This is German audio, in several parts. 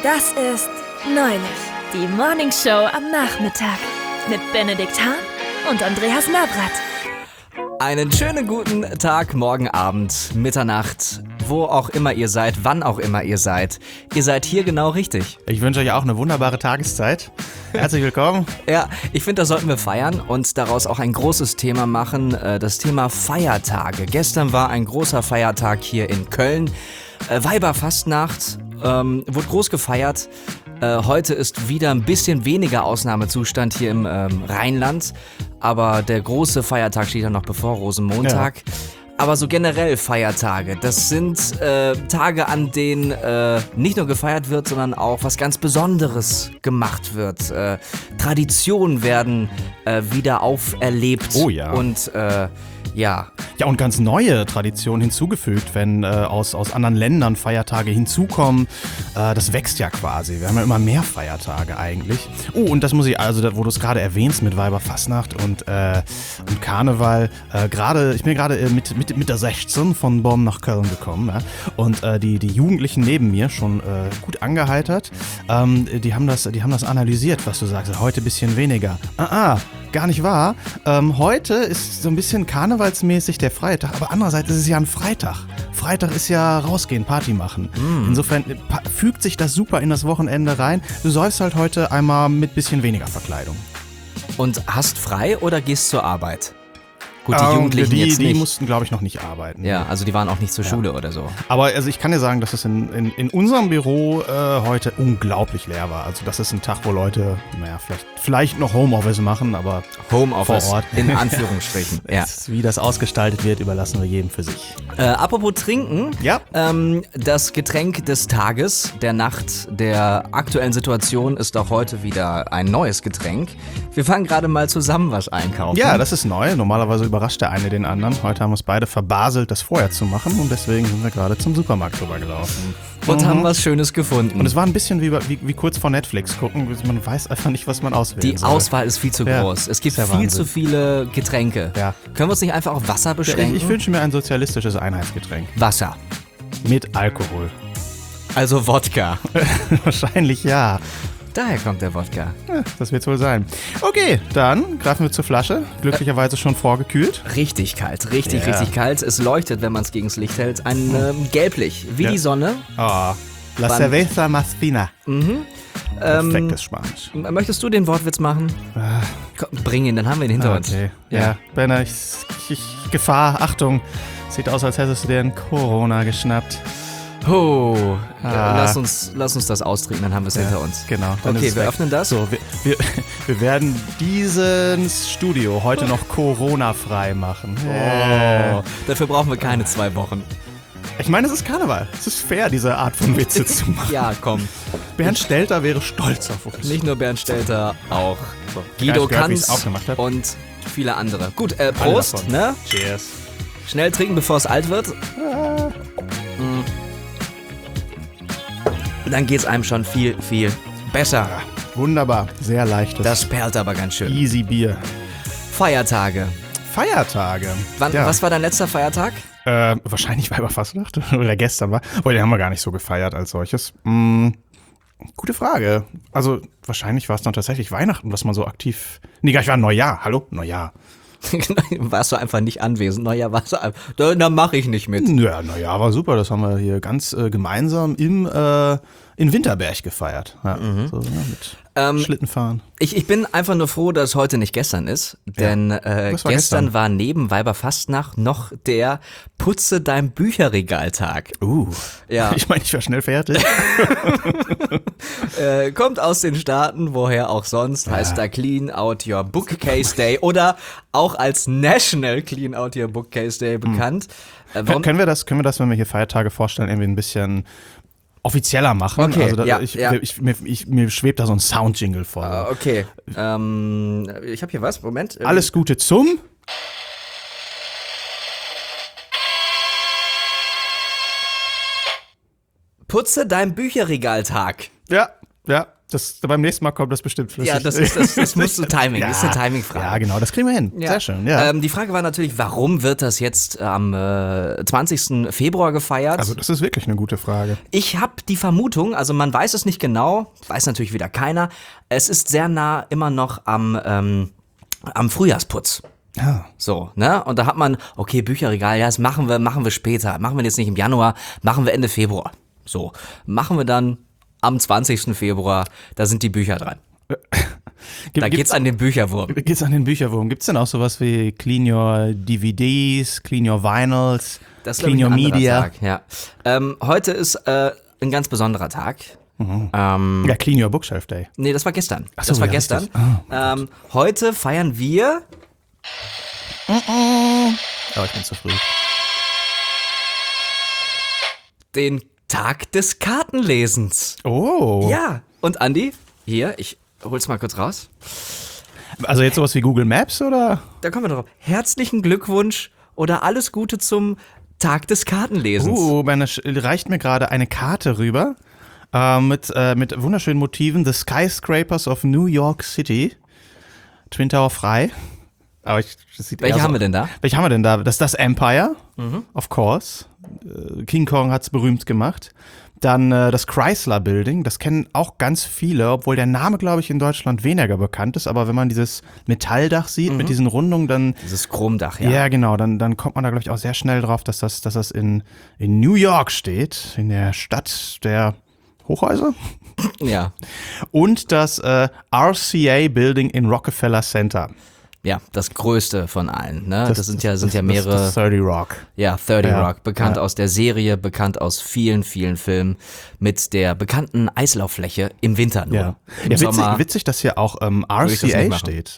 Das ist Neulich, die Morningshow am Nachmittag mit Benedikt Hahn und Andreas Navrat. Einen schönen guten Tag, morgen Abend, Mitternacht, wo auch immer ihr seid, wann auch immer ihr seid. Ihr seid hier genau richtig. Ich wünsche euch auch eine wunderbare Tageszeit. Herzlich willkommen. Ja, ich finde, das sollten wir feiern und daraus auch ein großes Thema machen, das Thema Feiertage. Gestern war ein großer Feiertag hier in Köln. Weiberfastnacht, wurde groß gefeiert. Heute ist wieder ein bisschen weniger Ausnahmezustand hier im Rheinland, aber der große Feiertag steht ja noch bevor, Rosenmontag. Ja. Aber so generell Feiertage, das sind Tage, an denen nicht nur gefeiert wird, sondern auch was ganz Besonderes gemacht wird. Traditionen werden wieder auferlebt. Oh ja. Und ja, und ganz neue Traditionen hinzugefügt, wenn aus anderen Ländern Feiertage hinzukommen. Das wächst ja quasi. Wir haben ja immer mehr Feiertage eigentlich. Oh, und das muss ich, also wo du es gerade erwähnst mit Weiberfastnacht und Karneval. Ich bin gerade mit der 16 von Bonn nach Köln gekommen. Ja? Und die Jugendlichen neben mir, schon gut angeheitert, die haben das analysiert, was du sagst. Heute ein bisschen weniger. Gar nicht wahr. Heute ist so ein bisschen karnevalsmäßig der Freitag, aber andererseits ist es ja ein Freitag. Freitag ist ja rausgehen, Party machen. Insofern fügt sich das super in das Wochenende rein. Du säufst halt heute einmal mit bisschen weniger Verkleidung. Und hast frei oder gehst zur Arbeit? Gut, die Jugendlichen jetzt nicht. Die mussten, glaube ich, noch nicht arbeiten. Ja, also die waren auch nicht zur Schule oder so. Aber also ich kann dir sagen, dass es in unserem Büro heute unglaublich leer war. Also das ist ein Tag, wo Leute, vielleicht noch Homeoffice machen, aber Homeoffice vor Ort. In Anführungsstrichen. Ja. Wie das ausgestaltet wird, überlassen wir jedem für sich. Apropos Trinken, ja. Das Getränk des Tages, der Nacht, der aktuellen Situation ist auch heute wieder ein neues Getränk. Wir fangen gerade mal zusammen was einkaufen. Ja, das ist neu. Normalerweise überrascht der eine den anderen. Heute haben wir uns beide verbaselt, das vorher zu machen und deswegen sind wir gerade zum Supermarkt rübergelaufen. Und haben was Schönes gefunden. Und es war ein bisschen wie kurz vor Netflix gucken. Man weiß einfach nicht, was man auswählen soll. Die Auswahl ist viel zu groß. Es gibt viel zu viele Getränke. Ja. Können wir uns nicht einfach auf Wasser beschränken? Ich wünsche mir ein sozialistisches Einheitsgetränk. Wasser. Mit Alkohol. Also Wodka. Wahrscheinlich ja. Daher kommt der Wodka. Ja, das wird's wohl sein. Okay, dann greifen wir zur Flasche. Glücklicherweise schon vorgekühlt. Richtig kalt, richtig kalt. Es leuchtet, wenn man es gegens Licht hält. Ein gelblich, wie die Sonne. Oh, la cerveza más fina. Perfektes Spanisch. Möchtest du den Wortwitz machen? Komm, bring ihn, dann haben wir ihn hinter uns. Okay, ja. Benner, Gefahr, Achtung. Sieht aus, als hättest du dir einen Corona geschnappt. Oh, lass uns das austrinken, dann haben wir es hinter uns. Genau. Okay, wir öffnen das. So, wir werden dieses Studio heute noch Corona-frei machen. Oh, dafür brauchen wir keine 2 Wochen. Ich meine, es ist Karneval. Es ist fair, diese Art von Witze zu machen. Ja, komm. Bernd Stelter wäre stolz auf uns. Nicht nur Bernd Stelter, auch Guido Kanz und viele andere. Gut, Prost, ne? Cheers. Schnell trinken, bevor es alt wird. Dann geht's einem schon viel, viel besser. Wunderbar, sehr leichtes. Das perlt aber ganz schön. Easy Bier. Feiertage. Was war dein letzter Feiertag? Wahrscheinlich Weiberfastnacht oder gestern war. Weil den haben wir gar nicht so gefeiert als solches. Gute Frage. Also wahrscheinlich war es dann tatsächlich Weihnachten, was man so aktiv... Nee, gar nicht, war Neujahr. Hallo? Neujahr. Warst du einfach nicht anwesend? Neujahr warst du einfach... Da mache ich nicht mit. Ja, Neujahr war super. Das haben wir hier ganz gemeinsam in Winterberg gefeiert. Ja, so, mit Schlittenfahren. Ich bin einfach nur froh, dass heute nicht gestern ist, denn gestern war neben Weiberfastnacht noch der Putze dein Bücherregaltag. Ja. Ich meine, ich war schnell fertig. Kommt aus den Staaten, woher auch sonst, heißt da Clean Out Your Bookcase Day oder auch als National Clean Out Your Bookcase Day bekannt. Können wir das, wenn wir hier Feiertage vorstellen, irgendwie ein bisschen offizieller machen? Okay, also mir schwebt da so ein Soundjingle vor. Okay, ich habe hier was, Moment. Alles Gute zum... Putze dein Bücherregaltag. Ja. Beim nächsten Mal kommt das bestimmt flüssig. Ja, das muss so Timing, ist eine Timing-Frage. Ja, genau, das kriegen wir hin. Ja. Sehr schön, ja. Die Frage war natürlich, warum wird das jetzt am 20. Februar gefeiert? Also das ist wirklich eine gute Frage. Ich habe die Vermutung, also man weiß es nicht genau, weiß natürlich wieder keiner, es ist sehr nah immer noch am Frühjahrsputz. Ja. So, ne? Und da hat man, okay, Bücherregal, ja, das machen wir später. Machen wir jetzt nicht im Januar, machen wir Ende Februar. So, machen wir dann am 20. Februar, da sind die Bücher dran. Da geht's an den Bücherwurm. Geht's an den Bücherwurm. Gibt's denn auch sowas wie Clean Your DVDs, Clean Your Vinyls, Das ist, Clean glaub Your ich, ein anderer Media? Tag, ja. Heute ist ein ganz besonderer Tag. Ja, Clean Your Bookshelf Day. Nee, das war gestern. Ach so, das war ja, gestern. richtig. Heute feiern wir Aber ich bin zu früh. den Tag des Kartenlesens. Oh. Ja. Und Andi, hier, ich hol's mal kurz raus. Also jetzt sowas wie Google Maps oder? Da kommen wir drauf. Herzlichen Glückwunsch oder alles Gute zum Tag des Kartenlesens. Reicht mir gerade eine Karte rüber mit wunderschönen Motiven. The Skyscrapers of New York City. Twin Tower frei. Aber das sieht Welche eher haben wir denn da? Welche haben wir denn da? Das ist das Empire, of course. King Kong hat's berühmt gemacht. Dann das Chrysler Building, das kennen auch ganz viele, obwohl der Name, glaube ich, in Deutschland weniger bekannt ist. Aber wenn man dieses Metalldach sieht mit diesen Rundungen, dann... Dieses Chromdach, ja. Ja, genau, dann kommt man da, glaube ich, auch sehr schnell drauf, dass das in New York steht, in der Stadt der Hochhäuser. Ja. Und das RCA Building in Rockefeller Center. Ja, das größte von allen, ne? Das sind ja mehrere. Das 30 Rock. Ja, 30 Ja, Rock, bekannt ja. aus der Serie, bekannt aus vielen, vielen Filmen, mit der bekannten Eislauffläche im Winter nur. Ja, Im Sommer. witzig, dass hier auch ich das nicht RCA machen. steht.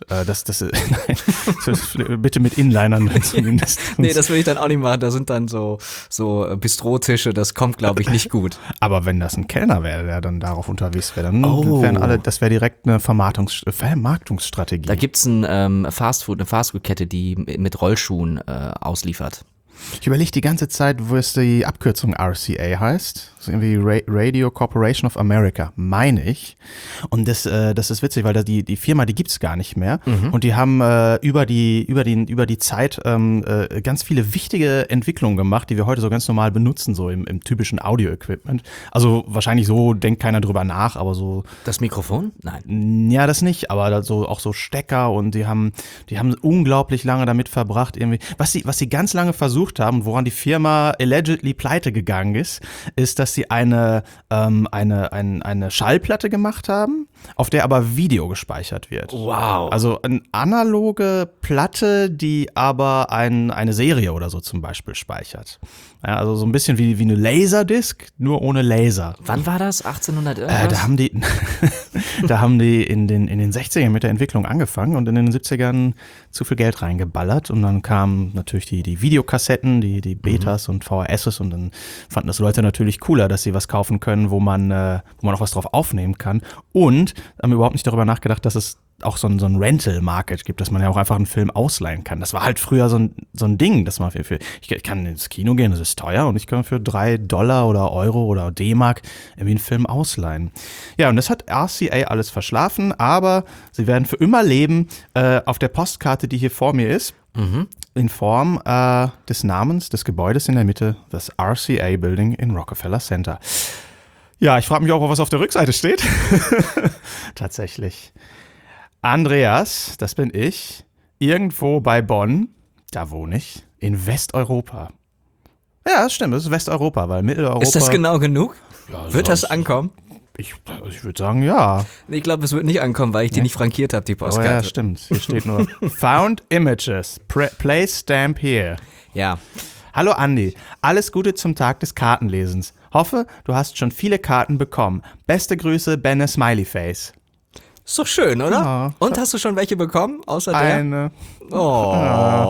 Nein, bitte mit Inlinern zumindest. Nee, das will ich dann auch nicht machen. Da sind dann so Bistrotische, das kommt, glaube ich, nicht gut. Aber wenn das ein Kellner wäre, der dann darauf unterwegs wäre, dann Oh. wären alle, das wäre direkt eine Vermarktungsstrategie. Da gibt's eine Fastfood-Kette, die mit Rollschuhen ausliefert. Ich überlege die ganze Zeit, wo es die Abkürzung RCA heißt. Das ist irgendwie Radio Corporation of America, meine ich. Und das ist witzig, weil die Firma, die gibt's gar nicht mehr. Und die haben über die Zeit ganz viele wichtige Entwicklungen gemacht, die wir heute so ganz normal benutzen, so im typischen Audio-Equipment. Also wahrscheinlich so denkt keiner drüber nach, aber so. Das Mikrofon? Nein. Ja, das nicht, aber so, auch so Stecker und die haben unglaublich lange damit verbracht, irgendwie. Was sie ganz lange versucht haben, woran die Firma allegedly pleite gegangen ist, dass sie eine Schallplatte gemacht haben, auf der aber Video gespeichert wird. Wow. Also eine analoge Platte, die aber eine Serie oder so zum Beispiel speichert. Ja, also so ein bisschen wie eine Laserdisc, nur ohne Laser. Wann war das? 1800 irgendwas? Da haben die in den 60ern mit der Entwicklung angefangen und in den 70ern zu viel Geld reingeballert und dann kamen natürlich die Videokassetten, die Betas und VHSs und dann fanden das Leute natürlich cooler, dass sie was kaufen können, wo man auch was drauf aufnehmen kann und haben überhaupt nicht darüber nachgedacht, dass es auch so ein Rental-Market gibt, dass man ja auch einfach einen Film ausleihen kann. Das war halt früher so ein Ding, dass man ich kann ins Kino gehen, das ist teuer und ich kann für $3 oder Euro oder D-Mark irgendwie einen Film ausleihen. Ja, und das hat RCA alles verschlafen, aber sie werden für immer leben auf der Postkarte, die hier vor mir ist, in Form des Namens des Gebäudes in der Mitte, das RCA Building in Rockefeller Center. Ja, ich frage mich auch, was auf der Rückseite steht. Tatsächlich. Andreas, das bin ich, irgendwo bei Bonn, da wohne ich, in Westeuropa. Ja, das stimmt, das ist Westeuropa, weil Mitteleuropa... Ist das genau genug? Ja, Wird das ankommen? Ich würde sagen, ja. Ich glaube, es wird nicht ankommen, weil ich die nicht frankiert habe, die Oh Postkarte. ja, stimmt. Hier steht nur Found Images, place stamp here. Ja. Hallo Andi, alles Gute zum Tag des Kartenlesens. Hoffe, du hast schon viele Karten bekommen. Beste Grüße, Benne Smileyface. Ist doch schön, oder? Ja. Und hast du schon welche bekommen, außer der? Eine. Oh.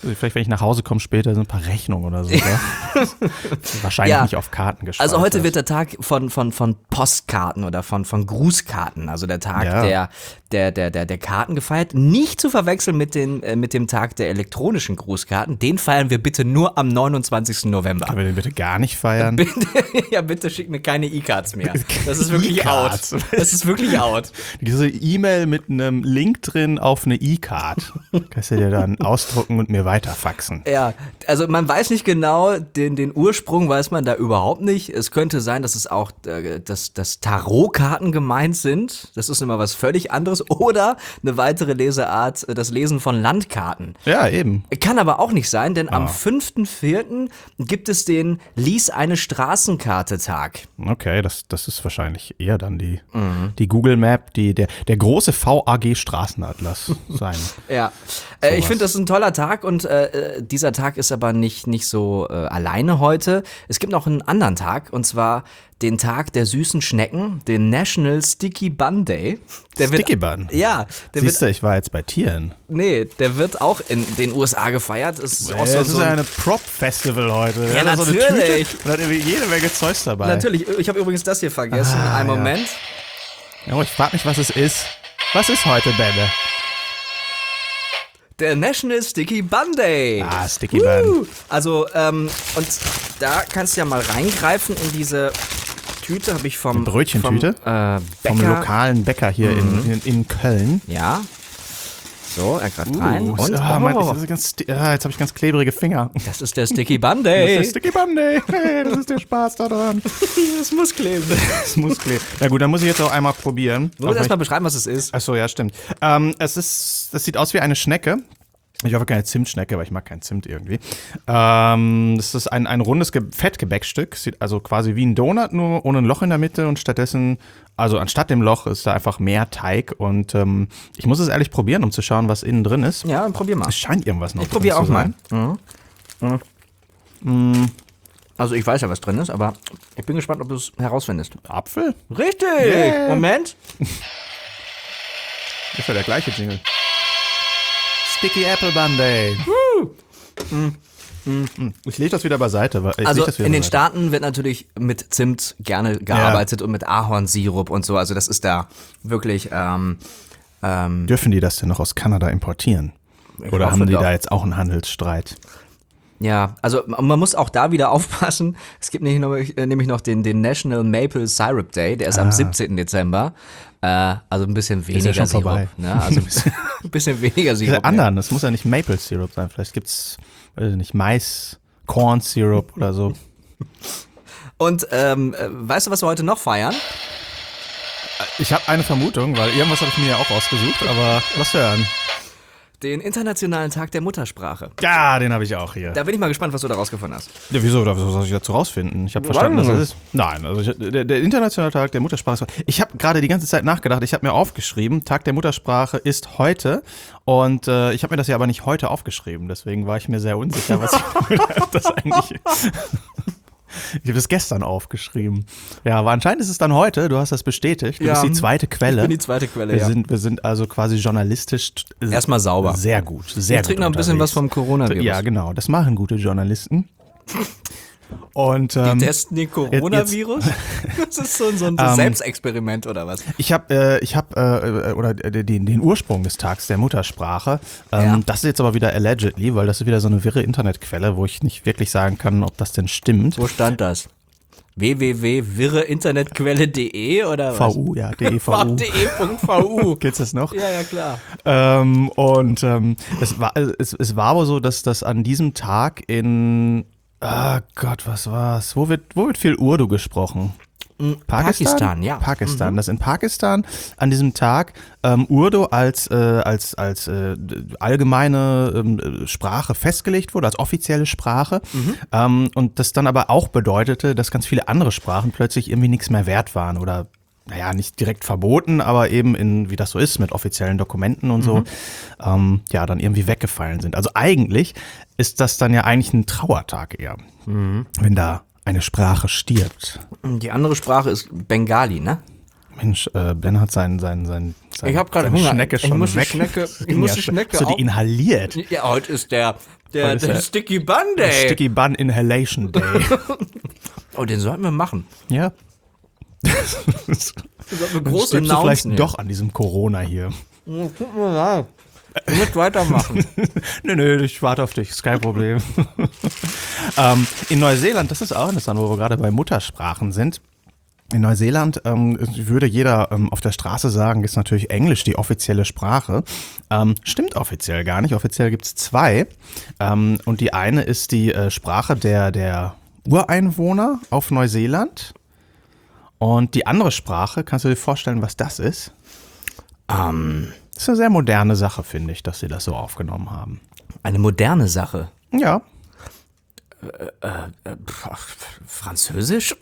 Vielleicht, wenn ich nach Hause komme später, sind ein paar Rechnungen oder so. Wahrscheinlich nicht auf Karten gespeichert. Also heute wird der Tag von Postkarten oder von Grußkarten, also der Tag der Karten gefeiert. Nicht zu verwechseln mit dem Tag der elektronischen Grußkarten. Den feiern wir bitte nur am 29. November. Können wir den bitte gar nicht feiern? Bitte schick mir keine E-Cards mehr. Das ist wirklich out. Das ist wirklich out. Diese E-Mail mit einem Link drin auf eine E-Card. Kannst du dir dann ausdrucken und mir weiterfaxen. Ja, also man weiß nicht genau, den Ursprung weiß man da überhaupt nicht. Es könnte sein, dass es auch dass Tarotkarten gemeint sind. Das ist immer was völlig anderes. Oder eine weitere Leseart, das Lesen von Landkarten. Ja, eben. Kann aber auch nicht sein, denn am 5.4. gibt es den Lies eine Straßenkarte-Tag. Okay, das ist wahrscheinlich eher dann die Google Map, der große VAG Straßenatlas sein. Ja, ich finde, das ist ein toller Tag und dieser Tag ist aber nicht so alleine heute. Es gibt noch einen anderen Tag und zwar den Tag der süßen Schnecken, den National Sticky Bun Day. Sticky Bun? Ja. Siehst du, ich war jetzt bei Tieren. Nee, der wird auch in den USA gefeiert. Es ist auch das ist ja eine Prop-Festival heute. Ja, natürlich. So eine Tüte, und da hat irgendwie jede Menge Zeugs dabei. Natürlich, ich habe übrigens das hier vergessen. Einen Moment. Ja, ich frage mich, was es ist. Was ist heute, Bälle? Der National Sticky Bun Day. Sticky Bun. Also, und da kannst du ja mal reingreifen in diese Tüte, habe ich vom Brötchentüte? Vom lokalen Bäcker hier in Köln. Ja. So, er greift rein. Und jetzt habe ich ganz klebrige Finger. Das ist der Sticky Bun Day. Das ist der Sticky Bun Day. Hey, das ist der Spaß daran. Das muss kleben. Das muss kleben. Na gut, dann muss ich jetzt auch einmal probieren. Du musst erst mal beschreiben, was es ist. Achso, ja, stimmt. Das sieht aus wie eine Schnecke. Ich hoffe keine Zimtschnecke, weil ich mag keinen Zimt irgendwie. Das ist ein rundes Fettgebäckstück. Sieht also quasi wie ein Donut, nur ohne ein Loch in der Mitte und stattdessen, also anstatt dem Loch ist da einfach mehr Teig und ich muss es ehrlich probieren, um zu schauen, was innen drin ist. Ja, dann probier mal. Es scheint irgendwas noch drin zu sein. Ich probiere auch mal. Also ich weiß ja, was drin ist, aber ich bin gespannt, ob du es herausfindest. Apfel? Richtig! Yeah. Moment. Das ist ja der gleiche Jingle. Sticky Apple Bun Day. Ich lege das wieder beiseite. Also in den Staaten wird natürlich mit Zimt gerne gearbeitet und mit Ahornsirup und so. Also das ist da wirklich... Dürfen die das denn noch aus Kanada importieren? Oder haben die da jetzt auch einen Handelsstreit? Ja, also man muss auch da wieder aufpassen. Es gibt nämlich noch den National Maple Syrup Day, der ist am 17. Dezember. Also ein bisschen weniger ist ja schon Sirup. Vorbei. Ne? Also ein bisschen weniger Sirup. Der anderen, das muss ja nicht Maple Syrup sein. Vielleicht gibt's, weiß ich nicht, Mais, Corn Syrup oder so. Und weißt du, was wir heute noch feiern? Ich habe eine Vermutung, weil irgendwas habe ich mir ja auch ausgesucht, aber lass hören. Den Internationalen Tag der Muttersprache. Ja, den habe ich auch hier. Da bin ich mal gespannt, was du da rausgefunden hast. Ja, wieso? Was soll ich dazu rausfinden? Ich habe verstanden, was das ist. Nein, also der Internationale Tag der Muttersprache. Ich habe gerade die ganze Zeit nachgedacht. Ich habe mir aufgeschrieben, Tag der Muttersprache ist heute. Und ich habe mir das ja aber nicht heute aufgeschrieben. Deswegen war ich mir sehr unsicher, was das eigentlich ist. Ich habe das gestern aufgeschrieben. Ja, aber anscheinend ist es dann heute. Du hast das bestätigt. Du bist die zweite Quelle. Ich bin die zweite Quelle, wir sind also quasi journalistisch erstmal sauber. Sehr gut. Sehr Wir trinken noch ein bisschen was vom Coronavirus. Ja, genau. Das machen gute Journalisten. Und, die testen den Coronavirus? Das ist so ein Selbstexperiment oder was? Ich hab den Ursprung des Tags der Muttersprache. Das ist jetzt aber wieder allegedly, weil das ist wieder so eine wirre Internetquelle, wo ich nicht wirklich sagen kann, ob das denn stimmt. Wo stand das? www.wirreinternetquelle.de oder was? VU, ja, DEVU. de.vu. Gibt's das noch? Ja, klar. Es war aber so, dass das an diesem Tag in Gott, was war's? Wo wird viel Urdu gesprochen? Pakistan, ja. Pakistan. Dass in Pakistan an diesem Tag Urdu als allgemeine Sprache festgelegt wurde, als offizielle Sprache. Und das dann aber auch bedeutete, dass ganz viele andere Sprachen plötzlich irgendwie nichts mehr wert waren oder nicht direkt verboten, aber eben wie das so ist, mit offiziellen Dokumenten und so, dann irgendwie weggefallen sind. Also eigentlich ist das dann ja eigentlich ein Trauertag eher, wenn da eine Sprache stirbt. Die andere Sprache ist Bengali, ne? Mensch, Ben hat sein Ich habe gerade seine Hunger. Schnecke schon muss weg. Ich muss die Schnecke Hast du die inhaliert? Ja, heute ist der ist der Sticky Bun Day. Sticky Bun Inhalation Day. Oh, den sollten wir machen. Ja. Wir groß Stirbst du vielleicht doch an diesem Corona hier. Tut mir leid. Du musst weitermachen. Nö, ich warte auf dich, ist kein Problem. In Neuseeland, das ist auch interessant, wo wir gerade bei Muttersprachen sind. In Neuseeland würde jeder auf der Straße sagen, ist natürlich Englisch die offizielle Sprache. Stimmt offiziell gar nicht. Offiziell gibt es zwei. Und die eine ist die Sprache der Ureinwohner auf Neuseeland. Und die andere Sprache, kannst du dir vorstellen, was das ist? Das ist eine sehr moderne Sache, finde ich, dass sie das so aufgenommen haben. Eine moderne Sache. Ja. Französisch?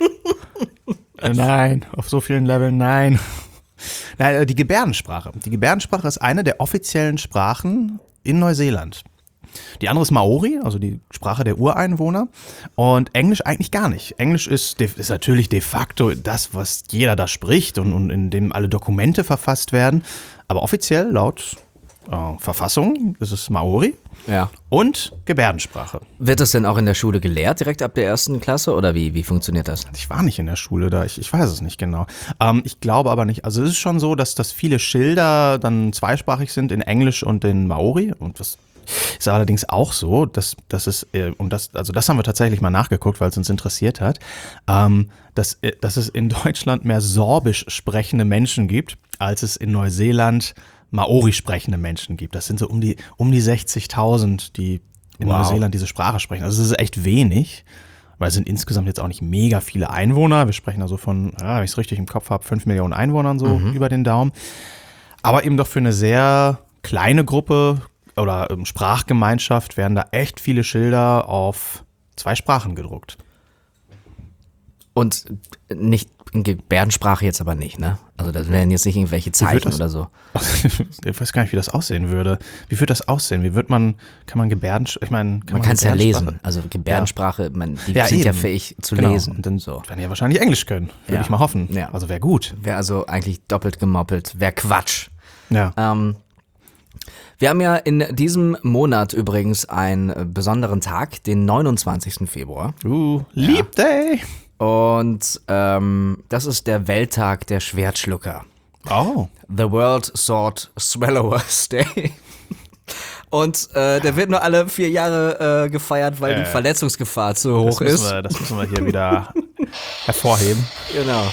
Nein, auf so vielen Leveln nein. Nein, die Gebärdensprache. Die Gebärdensprache ist eine der offiziellen Sprachen in Neuseeland. Die andere ist Maori, also die Sprache der Ureinwohner. Und Englisch eigentlich gar nicht. Englisch ist natürlich de facto das, was jeder da spricht und in dem alle Dokumente verfasst werden. Aber offiziell laut Verfassung ist es Maori Ja. und Gebärdensprache. Wird das denn auch in der Schule gelehrt, direkt ab der ersten Klasse? Oder wie funktioniert das? Ich war nicht in der Schule da, ich weiß es nicht genau. Ich glaube aber nicht. Also es ist schon so, dass viele Schilder dann zweisprachig sind in Englisch und in Maori. Und das ist allerdings auch so, dass es, das haben wir tatsächlich mal nachgeguckt, weil es uns interessiert hat, dass es in Deutschland mehr Sorbisch sprechende Menschen gibt, als es in Neuseeland Maori sprechende Menschen gibt. Das sind so um die 60.000, die in Neuseeland diese Sprache sprechen. Also es ist echt wenig, weil es sind insgesamt jetzt auch nicht mega viele Einwohner. Wir sprechen also von, wenn ich es richtig im Kopf habe, 5 Millionen Einwohnern so über den Daumen. Aber eben doch für eine sehr kleine Gruppe oder Sprachgemeinschaft werden da echt viele Schilder auf 2 Sprachen gedruckt. Und nicht in Gebärdensprache jetzt aber nicht, ne? Also das wären jetzt nicht irgendwelche Zeichen oder so. Ich weiß gar nicht, wie das aussehen würde. Wie würde das aussehen? Kann man Gebärdensprache, Man kann es ja lesen. Also Gebärdensprache, die sind ja fähig zu lesen. Und dann werden die ja wahrscheinlich Englisch können, würde ich mal hoffen. Ja. Also wäre gut. Wäre also eigentlich doppelt gemoppelt. Wäre Quatsch. Ja. Wir haben ja in diesem Monat übrigens einen besonderen Tag, den 29. Februar. Leap Day. Und das ist der Welttag der Schwertschlucker. Oh. The World Sword Swallowers Day. Und der wird nur alle 4 Jahre gefeiert, weil die Verletzungsgefahr zu hoch ist. Das müssen wir hier wieder hervorheben. Genau.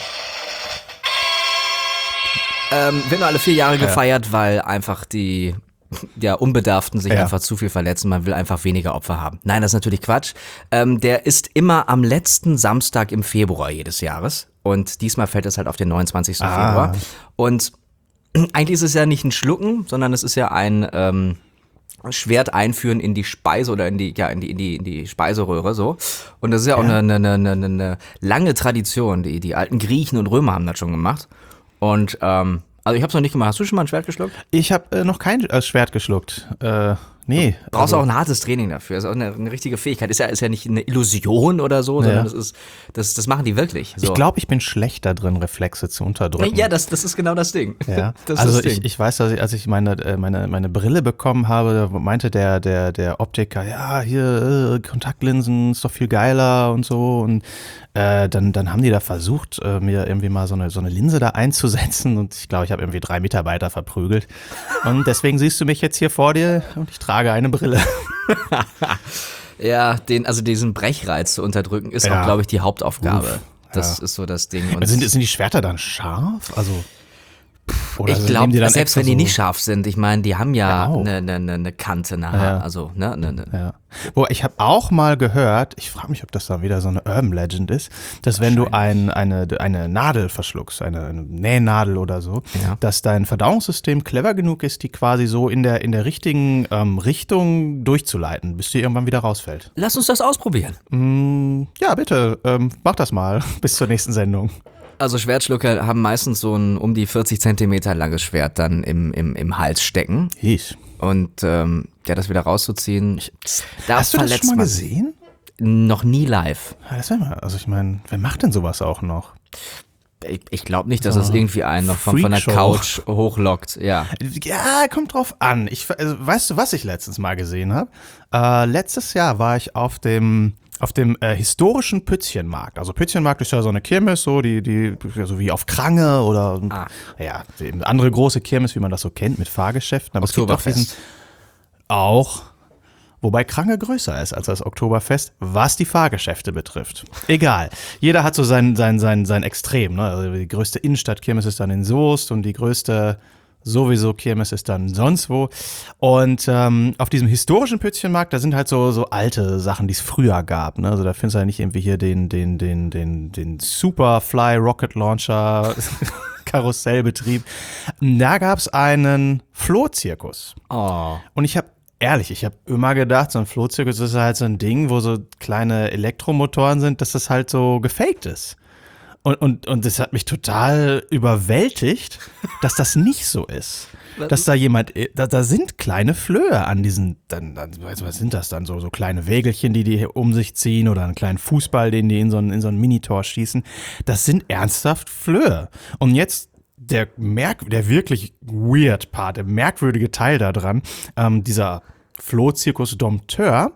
Wird nur alle 4 Jahre gefeiert, weil einfach die Unbedarften sich einfach zu viel verletzen. Man will einfach weniger Opfer haben. Nein, das ist natürlich Quatsch. Der ist immer am letzten Samstag im Februar jedes Jahres. Und diesmal fällt es halt auf den 29. Februar. Und eigentlich ist es ja nicht ein Schlucken, sondern es ist ja ein Schwert einführen in die Speise oder in die Speiseröhre so. Und das ist ja auch eine lange Tradition. Die alten Griechen und Römer haben das schon gemacht. Und also ich habe es noch nicht gemacht. Hast du schon mal ein Schwert geschluckt? Ich habe noch kein Schwert geschluckt. Nee. Du brauchst auch ein hartes Training dafür. Das ist auch eine richtige Fähigkeit. Ist ja nicht eine Illusion oder so, sondern das machen die wirklich. So. Ich glaube, ich bin schlechter drin, Reflexe zu unterdrücken. Ja, das ist genau das Ding. Ja. Das also ist das Ding. ich weiß, dass als ich meine Brille bekommen habe, meinte der Optiker, ja, hier Kontaktlinsen ist doch viel geiler und so. Und dann haben die da versucht, mir irgendwie mal so eine Linse da einzusetzen. Und ich glaube, ich habe irgendwie 3 Mitarbeiter verprügelt. Und deswegen siehst du mich jetzt hier vor dir und ich trage eine Brille. Ja, diesen Brechreiz zu unterdrücken, ist auch, glaube ich, die Hauptaufgabe. Das ist so das Ding. Und sind die Schwerter dann scharf? Also oder ich glaube, selbst extra wenn die nicht scharf sind, ich meine, die haben ja eine Kante nachher. Ja. Also, Ja. Ich habe auch mal gehört, ich frage mich, ob das dann wieder so eine Urban Legend ist, dass wenn du eine Nadel verschluckst, eine Nähnadel oder so, dass dein Verdauungssystem clever genug ist, die quasi so in der richtigen Richtung durchzuleiten, bis die irgendwann wieder rausfällt. Lass uns das ausprobieren. Ja, bitte, mach das mal bis zur nächsten Sendung. Also Schwertschlucker haben meistens so ein um die 40 Zentimeter langes Schwert dann im Hals stecken. Und das wieder rauszuziehen, Hast du das schon mal gesehen? Noch nie live. Ja, das wäre mal, also ich meine, wer macht denn sowas auch noch? Ich glaube nicht, dass das irgendwie einen noch von der Freakshow. Couch hochlockt. Ja. Ja, kommt drauf an. Weißt du, was ich letztens mal gesehen habe? Letztes Jahr war ich auf dem historischen Pützchenmarkt. Also Pützchenmarkt ist ja so eine Kirmes, so so wie auf Krange oder ja, die andere große Kirmes, wie man das so kennt, mit Fahrgeschäften. Aber es gibt auch diesen auch, wobei Krange größer ist als das Oktoberfest, was die Fahrgeschäfte betrifft. Egal. Jeder hat so sein Extrem. Ne? Also die größte Innenstadtkirmes ist dann in Soest und die größte sowieso Kirmes ist dann sonst wo. Und auf diesem historischen Pützchenmarkt, da sind halt so alte Sachen, die es früher gab. Ne? Also da findest du ja nicht irgendwie hier den Superfly Rocket Launcher Karussellbetrieb. Da gab es einen Flohzirkus. Oh. Und ich habe immer gedacht, so ein Flohzirkus ist halt so ein Ding, wo so kleine Elektromotoren sind, dass das halt so gefaked ist. Und das hat mich total überwältigt, dass das nicht so ist. Dass da da sind kleine Flöhe an diesen, was sind das dann, so kleine Wägelchen, die um sich ziehen oder einen kleinen Fußball, den die in so ein Minitor schießen. Das sind ernsthaft Flöhe. Und jetzt der wirklich weird Part, der merkwürdige Teil da dran, dieser Flohzirkus Dompteur,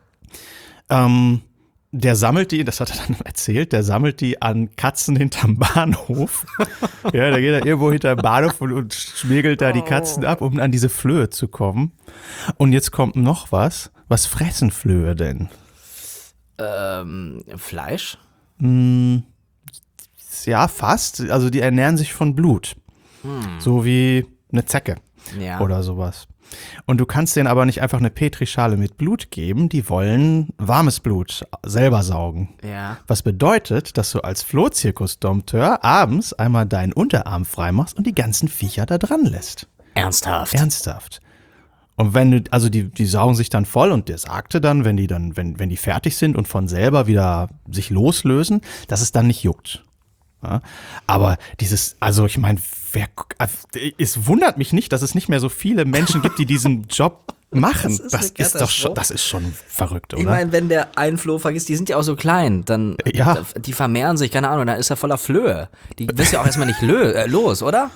der sammelt die, das hat er dann erzählt, der sammelt die an Katzen hinterm Bahnhof. Ja, da geht er irgendwo hinterm Bahnhof und schmiegelt da die Katzen ab, um an diese Flöhe zu kommen. Und jetzt kommt noch was. Was fressen Flöhe denn? Fleisch? Ja, fast. Also die ernähren sich von Blut. So wie eine Zecke oder sowas. Und du kannst denen aber nicht einfach eine Petrischale mit Blut geben, die wollen warmes Blut selber saugen. Ja. Was bedeutet, dass du als Flohzirkus-Dompteur abends einmal deinen Unterarm freimachst und die ganzen Viecher da dran lässt. Ernsthaft. Und die saugen sich dann voll und der sagte dann, wenn die fertig sind und von selber wieder sich loslösen, dass es dann nicht juckt. Ja, aber ich meine, es wundert mich nicht, dass es nicht mehr so viele Menschen gibt, die diesen Job machen. Das ist schon verrückt, oder? Ich meine, wenn der einen Floh vergisst, die sind ja auch so klein, dann die vermehren sich, keine Ahnung, dann ist er voller Flöhe. Die wirst ja auch erstmal nicht los, oder?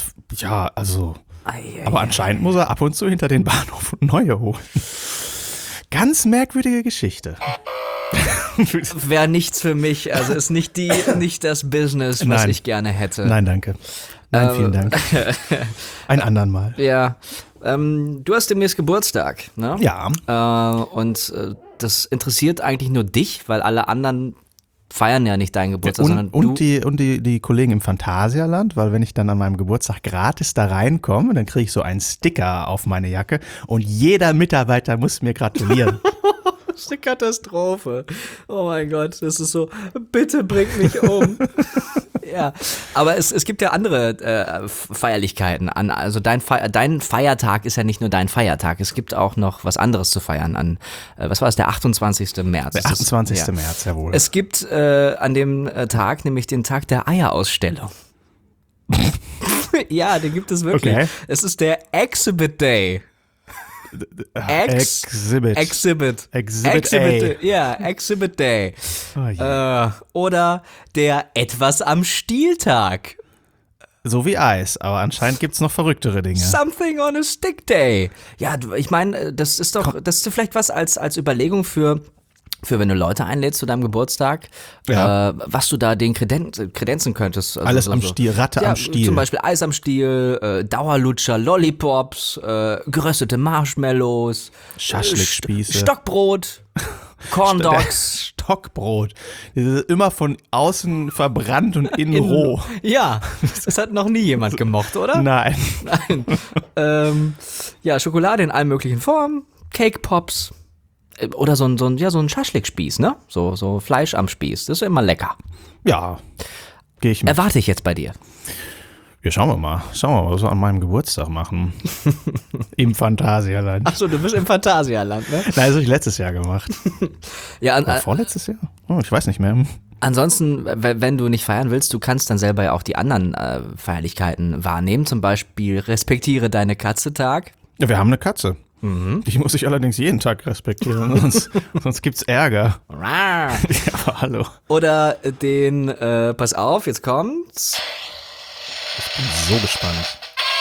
Aber anscheinend muss er ab und zu hinter den Bahnhof und neue holen. Ganz merkwürdige Geschichte. Wäre nichts für mich, also ist nicht das Business, was ich gerne hätte. Nein, danke. Nein, vielen Dank. Ein andern Mal. Ja, du hast demnächst Geburtstag, ne? Ja. Und das interessiert eigentlich nur dich, weil alle anderen feiern ja nicht deinen Geburtstag, sondern du. Und die Kollegen im Phantasialand, weil wenn ich dann an meinem Geburtstag gratis da reinkomme, dann kriege ich so einen Sticker auf meine Jacke und jeder Mitarbeiter muss mir gratulieren. Das ist eine Katastrophe. Oh mein Gott, das ist so, bitte bringt mich um. Ja, aber es gibt ja andere Feierlichkeiten. Also dein Feiertag ist ja nicht nur dein Feiertag. Es gibt auch noch was anderes zu feiern an, was war es, der 28. März. Der 28. März, jawohl. Es gibt an dem Tag nämlich den Tag der Eierausstellung. Ja, den gibt es wirklich. Okay. Es ist der Exhibit Day. Exhibit. Ja, Exhibit Day. Oh, yeah. Oder der Etwas am Stieltag. So wie Eis, aber anscheinend gibt's noch verrücktere Dinge. Something on a Stick Day. Ja, ich meine, das ist vielleicht was als Überlegung für wenn du Leute einlädst zu deinem Geburtstag, was du da denen kredenzen könntest. Also alles am Stiel, Ratte am Stiel. Zum Beispiel Eis am Stiel, Dauerlutscher, Lollipops, geröstete Marshmallows, Schaschlikspieße, Stockbrot, Corn Dogs. Stockbrot. Das ist immer von außen verbrannt und innen roh. Ja, das hat noch nie jemand gemocht, oder? Nein. Ja, Schokolade in allen möglichen Formen, Cake Pops. Oder so ein Schaschlikspieß, ne? So Fleisch am Spieß. Das ist immer lecker. Ja, gehe ich mit. Erwarte ich jetzt bei dir. Ja, schauen wir mal, was wir an meinem Geburtstag machen. Im Phantasialand. Achso, du bist im Phantasialand, ne? Nein, das habe ich letztes Jahr gemacht. Ja, vorletztes Jahr? Oh, ich weiß nicht mehr. Ansonsten, wenn du nicht feiern willst, du kannst dann selber ja auch die anderen Feierlichkeiten wahrnehmen. Zum Beispiel respektiere deine Katze-Tag. Ja, wir haben eine Katze. Die muss ich allerdings jeden Tag respektieren, sonst gibt's Ärger. Ja, aber hallo. Oder den, pass auf, jetzt kommt's. Ich bin so gespannt.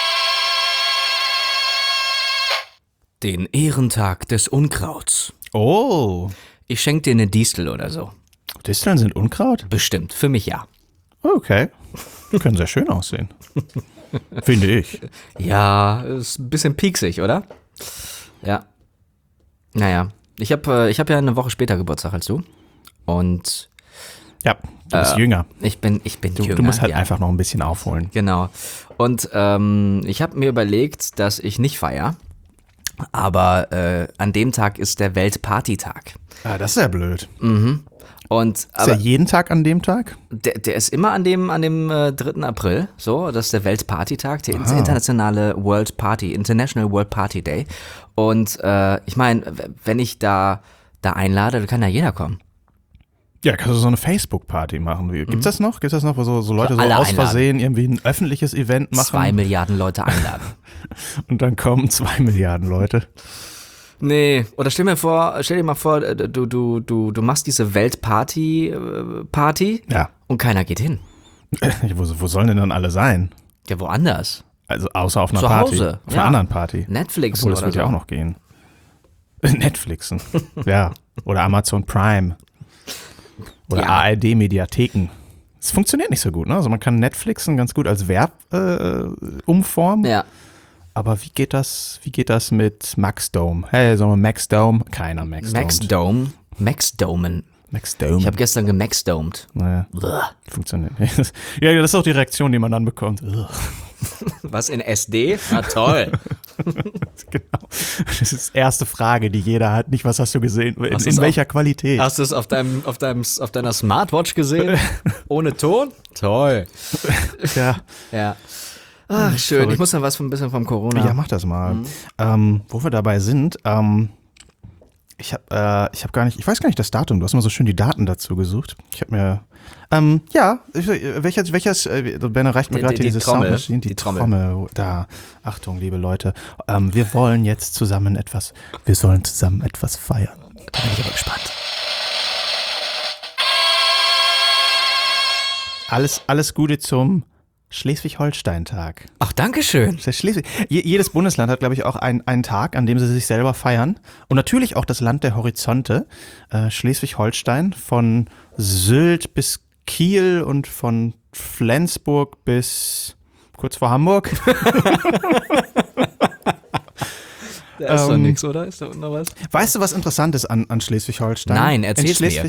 Den Ehrentag des Unkrauts. Oh, Ich schenke dir eine Distel oder so. Disteln sind Unkraut? Bestimmt, für mich ja. Okay. Die können sehr schön aussehen. Finde ich. Ja, ist ein bisschen pieksig, oder? Ja. Naja, ich hab ja eine Woche später Geburtstag als du. Und Ja, du bist jünger. ich bin jünger. Du musst halt ja. einfach noch ein bisschen aufholen. Genau. Und ich habe mir überlegt, dass ich nicht feiere. Aber an dem Tag ist der Weltpartytag. Ah, das ist ja blöd. Und Ist aber er jeden Tag an dem Tag? der ist immer an dem 3. April, so, das ist der Weltpartytag, der internationale International World Party Day. Und ich meine, wenn ich da einlade, dann kann ja jeder kommen. Ja, kannst du so eine Facebook-Party machen. Gibt's das noch? Gibt's das noch, wo so Leute so alle aus einladen. Versehen irgendwie ein öffentliches Event machen 2 Milliarden Leute einladen. und dann kommen 2 Milliarden Leute? Nee, oder stell dir mal vor, du machst diese Weltparty Ja. und keiner geht hin. Wo sollen denn dann alle sein? Ja, woanders. Also außer auf einer Zu Party. Hause, Auf ja. einer anderen Party. Netflix Obwohl, das oder wird so. ja auch noch gehen. Netflixen. Ja. Oder Amazon Prime. Oder Ja. ARD-Mediatheken. Es funktioniert nicht so gut, ne? Also man kann Netflixen ganz gut als Verb umformen. Ja. Aber wie geht das mit Maxdome? Hey, sagen wir Maxdome? Keiner Maxdome. Maxdomen. Maxdome. Ich habe gestern gemaxdomed. Naja, Bäh. funktioniert nicht. Ja, das ist auch die Reaktion, die man dann bekommt. Was in SD? Na toll. Genau. Das ist die erste Frage, die jeder hat. Nicht, was hast du gesehen? Hast In du's welcher Qualität? Hast du es auf deiner Smartwatch gesehen? Ohne Ton? Toll. Ja. Ja. Ach, schön. verrückt. Ich muss noch ein bisschen vom Corona. Ja, mach das mal. Wo wir dabei sind, ich weiß gar nicht das Datum. Du hast mal so schön die Daten dazu gesucht. Ich habe mir, welches, Benne reicht mir Die- gerade die hier diese Trommel. Soundmaschine. Die Trommel. Da, Achtung, liebe Leute. Wir sollen zusammen etwas feiern. Da bin ich aber gespannt. Alles Gute zum Schleswig-Holstein-Tag. Ach, dankeschön. Jedes Bundesland hat, glaube ich, auch einen Tag, an dem sie sich selber feiern. Und natürlich auch das Land der Horizonte. Schleswig-Holstein von Sylt bis Kiel und von Flensburg bis kurz vor Hamburg. Da ist doch nichts, oder? Ist da unten noch was? Weißt du, was interessant ist an Schleswig-Holstein? Nein, erzähl's mir.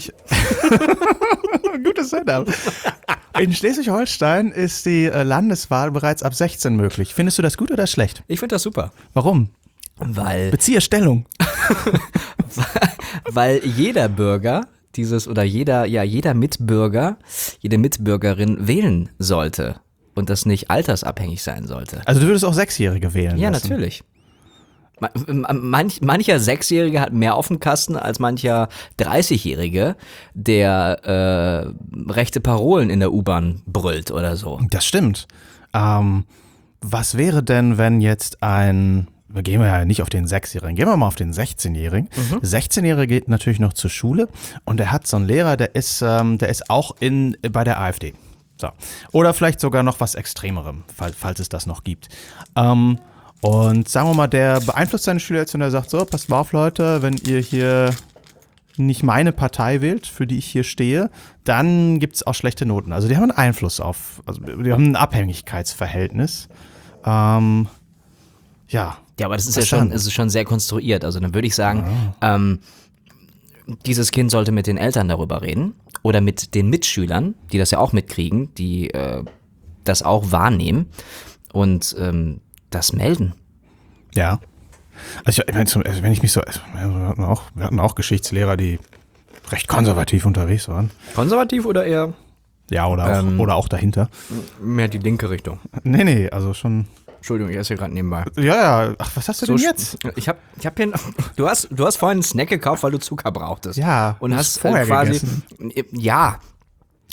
Gutes Setup. In Schleswig-Holstein ist die Landeswahl bereits ab 16 möglich. Findest du das gut oder schlecht? Ich finde das super. Warum? Weil Beziehe Stellung. jeder Bürger jeder Mitbürger, jede Mitbürgerin wählen sollte und das nicht altersabhängig sein sollte. Also du würdest auch Sechsjährige wählen Ja, lassen? natürlich. Mancher Sechsjährige hat mehr auf dem Kasten als mancher 30-Jährige, der rechte Parolen in der U-Bahn brüllt oder so. Das stimmt. Was wäre denn, wenn jetzt wir gehen ja nicht auf den 6-Jährigen, gehen wir mal auf den 16-Jährigen. 16-Jährige geht natürlich noch zur Schule und der hat so einen Lehrer, der ist auch bei der AfD. So. Oder vielleicht sogar noch was Extremerem, falls es das noch gibt. Und sagen wir mal, der beeinflusst seine Schüler jetzt und er sagt so, passt mal auf Leute, wenn ihr hier nicht meine Partei wählt, für die ich hier stehe, dann gibt es auch schlechte Noten. Also die haben einen Einfluss die haben ein Abhängigkeitsverhältnis. Ja. Ja, aber das ist schon sehr konstruiert. Also dann würde ich sagen, dieses Kind sollte mit den Eltern darüber reden oder mit den Mitschülern, die das ja auch mitkriegen, die das auch wahrnehmen und das melden. Ja. Also wenn ich mich so, wir hatten auch Geschichtslehrer, die recht konservativ unterwegs waren. Konservativ oder eher Ja, oder auch dahinter. mehr die linke Richtung? Nee, also schon. Entschuldigung, ich esse hier gerade nebenbei. Ja, ach, was hast du denn jetzt? Ich hab hier, du hast vorhin einen Snack gekauft, weil du Zucker brauchtest. Ja, und du hast vorher quasi, gegessen. ja,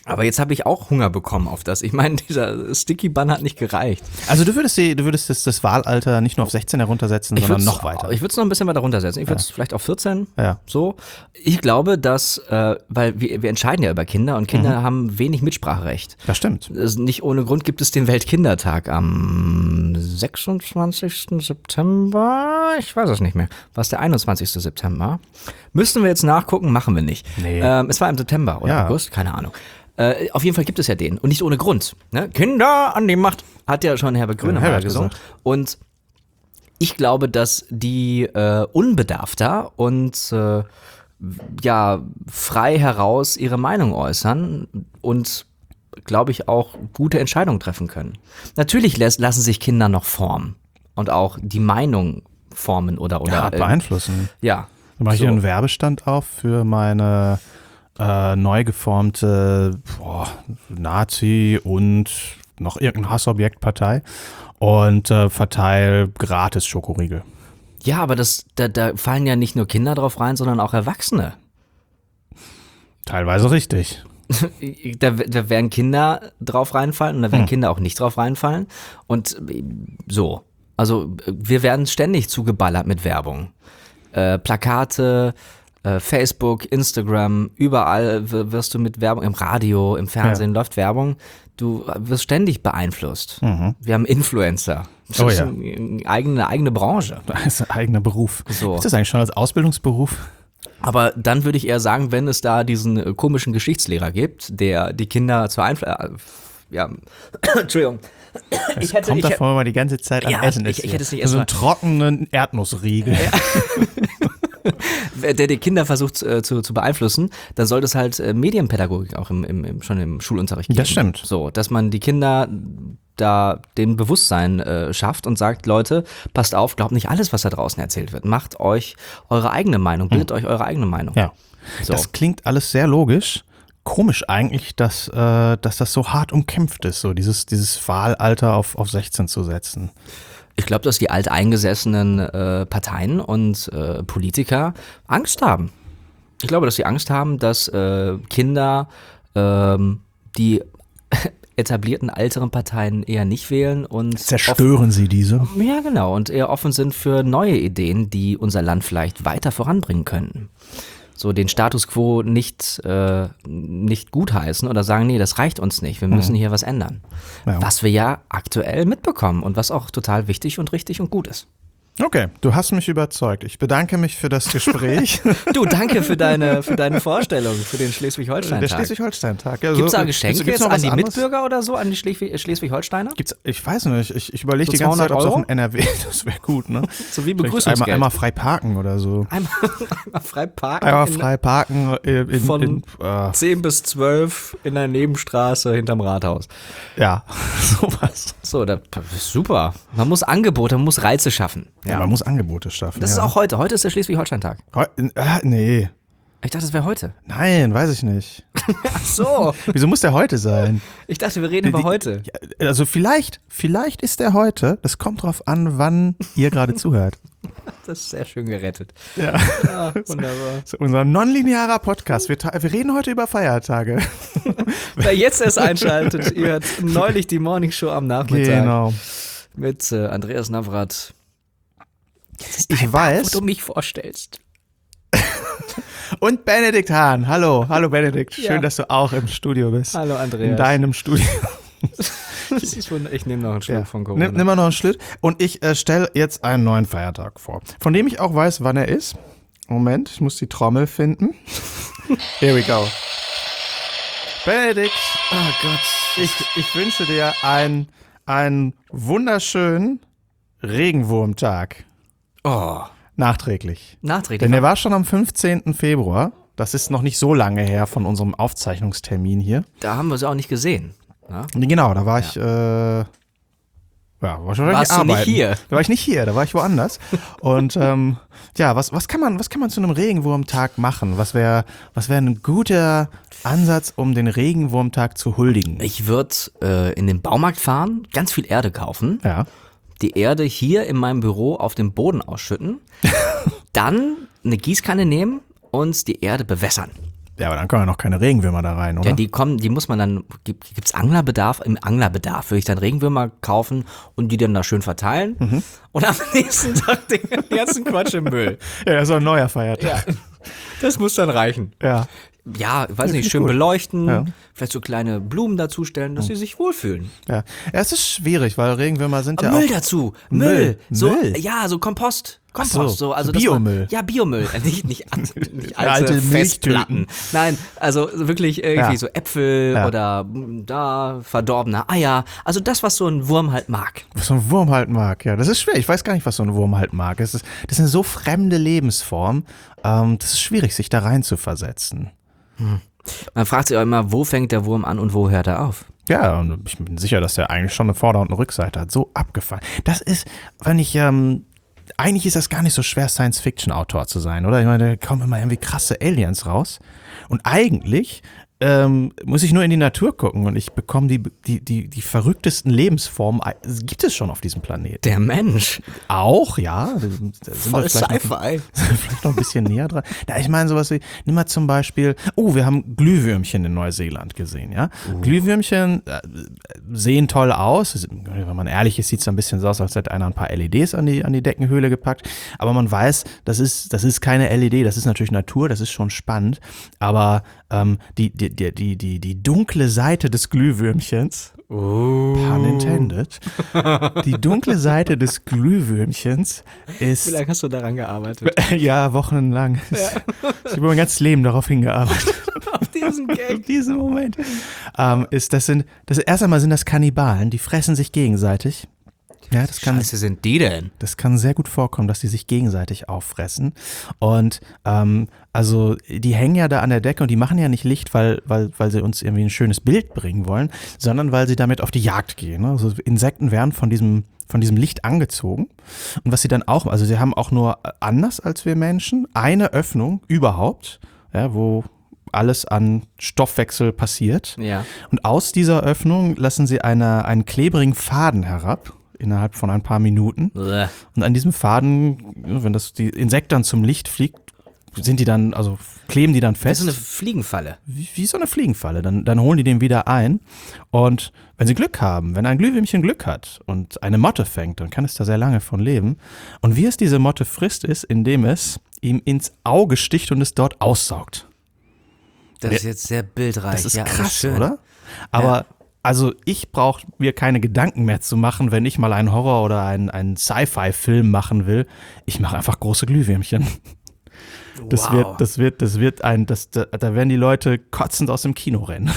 Aber jetzt habe ich auch Hunger bekommen auf das. Ich meine, dieser Sticky Bun hat nicht gereicht. Also du würdest das Wahlalter nicht nur auf 16 heruntersetzen, sondern noch weiter. Ich würde es noch ein bisschen weiter runtersetzen. Ich würde es vielleicht auf 14, Ja. so. Ich glaube, dass, weil wir entscheiden ja über Kinder und Kinder haben wenig Mitspracherecht. Das stimmt. Nicht ohne Grund gibt es den Weltkindertag am 26. September. Ich weiß es nicht mehr. War es der 21. September? Müssten wir jetzt nachgucken, machen wir nicht. Nee. Es war im September oder Ja. August, keine Ahnung. Auf jeden Fall gibt es ja den und nicht ohne Grund. Ne? Kinder an die Macht, hat ja schon Herbert Grönemeyer Herbert gesungen. gesagt. Und ich glaube, dass die unbedarfter und frei heraus ihre Meinung äußern und, glaube ich, auch gute Entscheidungen treffen können. Natürlich lassen sich Kinder noch formen und auch die Meinung formen oder beeinflussen. ja. Dann mache ich So. hier einen Werbestand auf für meine neu geformte Nazi- und noch irgendein Hassobjektpartei und verteile gratis Schokoriegel. Ja, aber da fallen ja nicht nur Kinder drauf rein, sondern auch Erwachsene. Teilweise richtig. Da werden Kinder drauf reinfallen und da werden Kinder auch nicht drauf reinfallen. Und so. Also wir werden ständig zugeballert mit Werbung. Plakate, Facebook, Instagram, überall wirst du mit Werbung, im Radio, im Fernsehen läuft Werbung. Du wirst ständig beeinflusst. Wir haben Influencer. Das Oh ist ja. eine eigene Branche. Das ist ein eigener Beruf. So. Ist das eigentlich schon als Ausbildungsberuf? Aber dann würde ich eher sagen, wenn es da diesen komischen Geschichtslehrer gibt, der die Kinder zur Entschuldigung. Es kommt davon mal die ganze Zeit an Essen. ich hätte es nicht so erst einen trockenen Erdnussriegel. der die Kinder versucht zu beeinflussen, dann sollte es halt Medienpädagogik auch schon im Schulunterricht geben. Das stimmt. So, dass man die Kinder da den Bewusstsein schafft und sagt, Leute, passt auf, glaubt nicht alles, was da draußen erzählt wird. Macht euch eure eigene Meinung, bildet euch eure eigene Meinung. Ja. So. Das klingt alles sehr logisch. Komisch eigentlich, dass das so hart umkämpft ist, so dieses Wahlalter auf 16 zu setzen. Ich glaube, dass die alteingesessenen Parteien und Politiker Angst haben. Ich glaube, dass sie Angst haben, dass Kinder die etablierten älteren Parteien eher nicht wählen und Zerstören sie diese? ja, genau, und eher offen sind für neue Ideen, die unser Land vielleicht weiter voranbringen könnten. So den Status quo nicht gutheißen oder sagen, nee, das reicht uns nicht, wir müssen hier was ändern. Ja. Was wir ja aktuell mitbekommen und was auch total wichtig und richtig und gut ist. Okay, du hast mich überzeugt. Ich bedanke mich für das Gespräch. Du, danke für deine Vorstellung, für den Schleswig-Holstein-Tag. Der Schleswig-Holstein-Tag. Ja, Gibt es so, da Geschenke gibt's noch an was die anderes? Mitbürger oder so, an die Schleswig-Holsteiner? Ich weiß nicht, ich überlege So die ganze Zeit, 200 ob es auch Euro? in NRW, das wäre gut, ne? So wie Vielleicht Begrüßungsgeld. einmal frei parken oder so. Einmal frei parken. Einmal frei parken Von 10 bis 12 in der Nebenstraße hinterm Rathaus. ja, sowas. So, das ist super. Man muss Angebote, man muss Reize schaffen. Ja, man muss Angebote schaffen. Das ist ja. auch heute. Heute ist der Schleswig-Holstein-Tag. Nee, Ich dachte, das wäre heute. nein, weiß ich nicht. Ach so. Wieso muss der heute sein? Ich dachte, wir reden über heute. Ja, also vielleicht ist der heute. Das kommt drauf an, wann ihr gerade zuhört. Das ist sehr schön gerettet. Ja. Ah, wunderbar. Das ist unser nonlinearer Podcast. Wir reden heute über Feiertage. Wer jetzt erst einschaltet, ihr hört neulich die Morningshow am Nachmittag Genau. mit Andreas Navrat. Ich weiß. Wo du mich vorstellst. Und Benedikt Hahn. Hallo Benedikt. Schön, Ja. dass du auch im Studio bist. Hallo Andreas. In deinem Studio. Das ist ich nehme noch einen Schluck von Corona. Nimm mal noch einen Schlitt. Und ich stelle jetzt einen neuen Feiertag vor, von dem ich auch weiß, wann er ist. Moment, ich muss die Trommel finden. Here we go. Benedikt, Oh Gott. ich wünsche dir einen wunderschönen Regenwurmtag. Oh. Nachträglich. Nachträglich. Denn der war schon am 15. Februar. Das ist noch nicht so lange her von unserem Aufzeichnungstermin hier. Da haben wir sie auch nicht gesehen. Na? Genau, da war ich wahrscheinlich Warst du nicht arbeiten. hier? Da war ich nicht hier, da war ich woanders. Und was kann man zu einem Regenwurmtag machen? Was wäre ein guter Ansatz, um den Regenwurmtag zu huldigen? Ich würde in den Baumarkt fahren, ganz viel Erde kaufen, Ja. die Erde hier in meinem Büro auf den Boden ausschütten, dann eine Gießkanne nehmen und die Erde bewässern. Ja, aber dann kommen ja noch keine Regenwürmer da rein, oder? Ja, die muss man dann, gibt's Anglerbedarf? Im Anglerbedarf würde ich dann Regenwürmer kaufen und die dann da schön verteilen und am nächsten Tag den ganzen Quatsch im Müll. Ja, das ist auch ein neuer Feiertag. Ja, das muss dann reichen. Ja. Ja, weiß nicht, schön beleuchten, Ja. vielleicht so kleine Blumen dazustellen, dass sie sich wohlfühlen. Ja, es ist schwierig, weil Regenwürmer sind ja Müll auch... dazu, Müll. Müll. So, Müll? Ja, so Kompost. Ach so, also Biomüll. Ja, Biomüll. Nicht alte Alte Festplatten. Milchtüten. Nein, also wirklich irgendwie Ja. so Äpfel Ja. oder da verdorbene Eier. Also das, was so ein Wurm halt mag. Was so ein Wurm halt mag, ja. Das ist schwer. Ich weiß gar nicht, was so ein Wurm halt mag. Das ist eine so fremde Lebensform. Das ist schwierig, sich da rein zu versetzen. Man fragt sich auch immer, wo fängt der Wurm an und wo hört er auf? Ja, und ich bin sicher, dass der eigentlich schon eine Vorder- und eine Rückseite hat. So abgefahren. Das ist, eigentlich ist das gar nicht so schwer, Science-Fiction-Autor zu sein, oder? Ich meine, da kommen immer irgendwie krasse Aliens raus. Und eigentlich muss ich nur in die Natur gucken und ich bekomme die verrücktesten Lebensformen, gibt es schon auf diesem Planeten. Der Mensch. Auch, ja. Da sind wir Voll vielleicht Sci-Fi. vielleicht noch ein bisschen näher dran. Ja, ich meine sowas wie, nimm mal zum Beispiel, wir haben Glühwürmchen in Neuseeland gesehen, ja. Glühwürmchen sehen toll aus. Wenn man ehrlich ist, sieht es ein bisschen so aus, als hätte einer ein paar LEDs an die Deckenhöhle gepackt. Aber man weiß, das ist keine LED, das ist natürlich Natur, das ist schon spannend. Aber die dunkle Seite des Glühwürmchens, pun intended, die dunkle Seite des Glühwürmchens ist... Wie lange hast du daran gearbeitet? Ja, wochenlang. Ich habe mein ganzes Leben darauf hingearbeitet. Auf diesen Gag. In diesem Moment. Erst einmal sind das Kannibalen, die fressen sich gegenseitig. Ja, das kann Sind die denn? Das kann sehr gut vorkommen, dass die sich gegenseitig auffressen. Und also die hängen ja da an der Decke und die machen ja nicht Licht, weil sie uns irgendwie ein schönes Bild bringen wollen, sondern weil sie damit auf die Jagd gehen. Ne? Also Insekten werden von diesem Licht angezogen. Und was sie dann auch, also sie haben auch nur anders als wir Menschen eine Öffnung überhaupt, ja, wo alles an Stoffwechsel passiert. Ja. Und aus dieser Öffnung lassen sie einen klebrigen Faden herab, innerhalb von ein paar Minuten. Bleh. Und an diesem Faden, wenn die Insekt dann zum Licht fliegt, kleben die dann Das fest. ist eine Fliegenfalle. Wie so eine Fliegenfalle. Dann holen die den wieder ein. Und wenn sie Glück haben, wenn ein Glühwürmchen Glück hat und eine Motte fängt, dann kann es da sehr lange von leben. Und wie es diese Motte frisst, ist, indem es ihm ins Auge sticht und es dort aussaugt. Das ist jetzt sehr bildreich. Das ist ja, krass, schön. oder? Aber also ich brauche mir keine Gedanken mehr zu machen, wenn ich mal einen Horror- oder einen Sci-Fi-Film machen will. Ich mache einfach große Glühwürmchen. Da werden die Leute kotzend aus dem Kino rennen.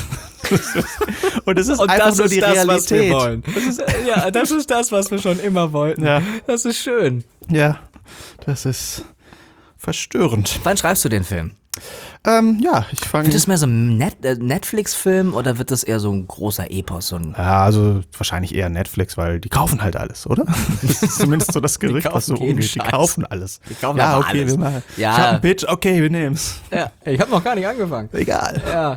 Und das ist einfach nur die Realität. Was wir wollen. Das ist das, was wir schon immer wollten. Ja. Das ist schön. Ja, das ist verstörend. Wann schreibst du den Film? Ich fange... Wird das mehr so ein Netflix-Film oder wird das eher so ein großer Epos? Ja, also wahrscheinlich eher Netflix, weil die kaufen halt alles, oder? Das ist zumindest so das Gerücht, was so jeden umgeht. Die Scheiß. kaufen alles. Die kaufen ja, aber okay, alles. wir machen. Ja. Ich hab einen Pitch, okay, wir nehmen's. Ja, ich habe noch gar nicht angefangen. Egal.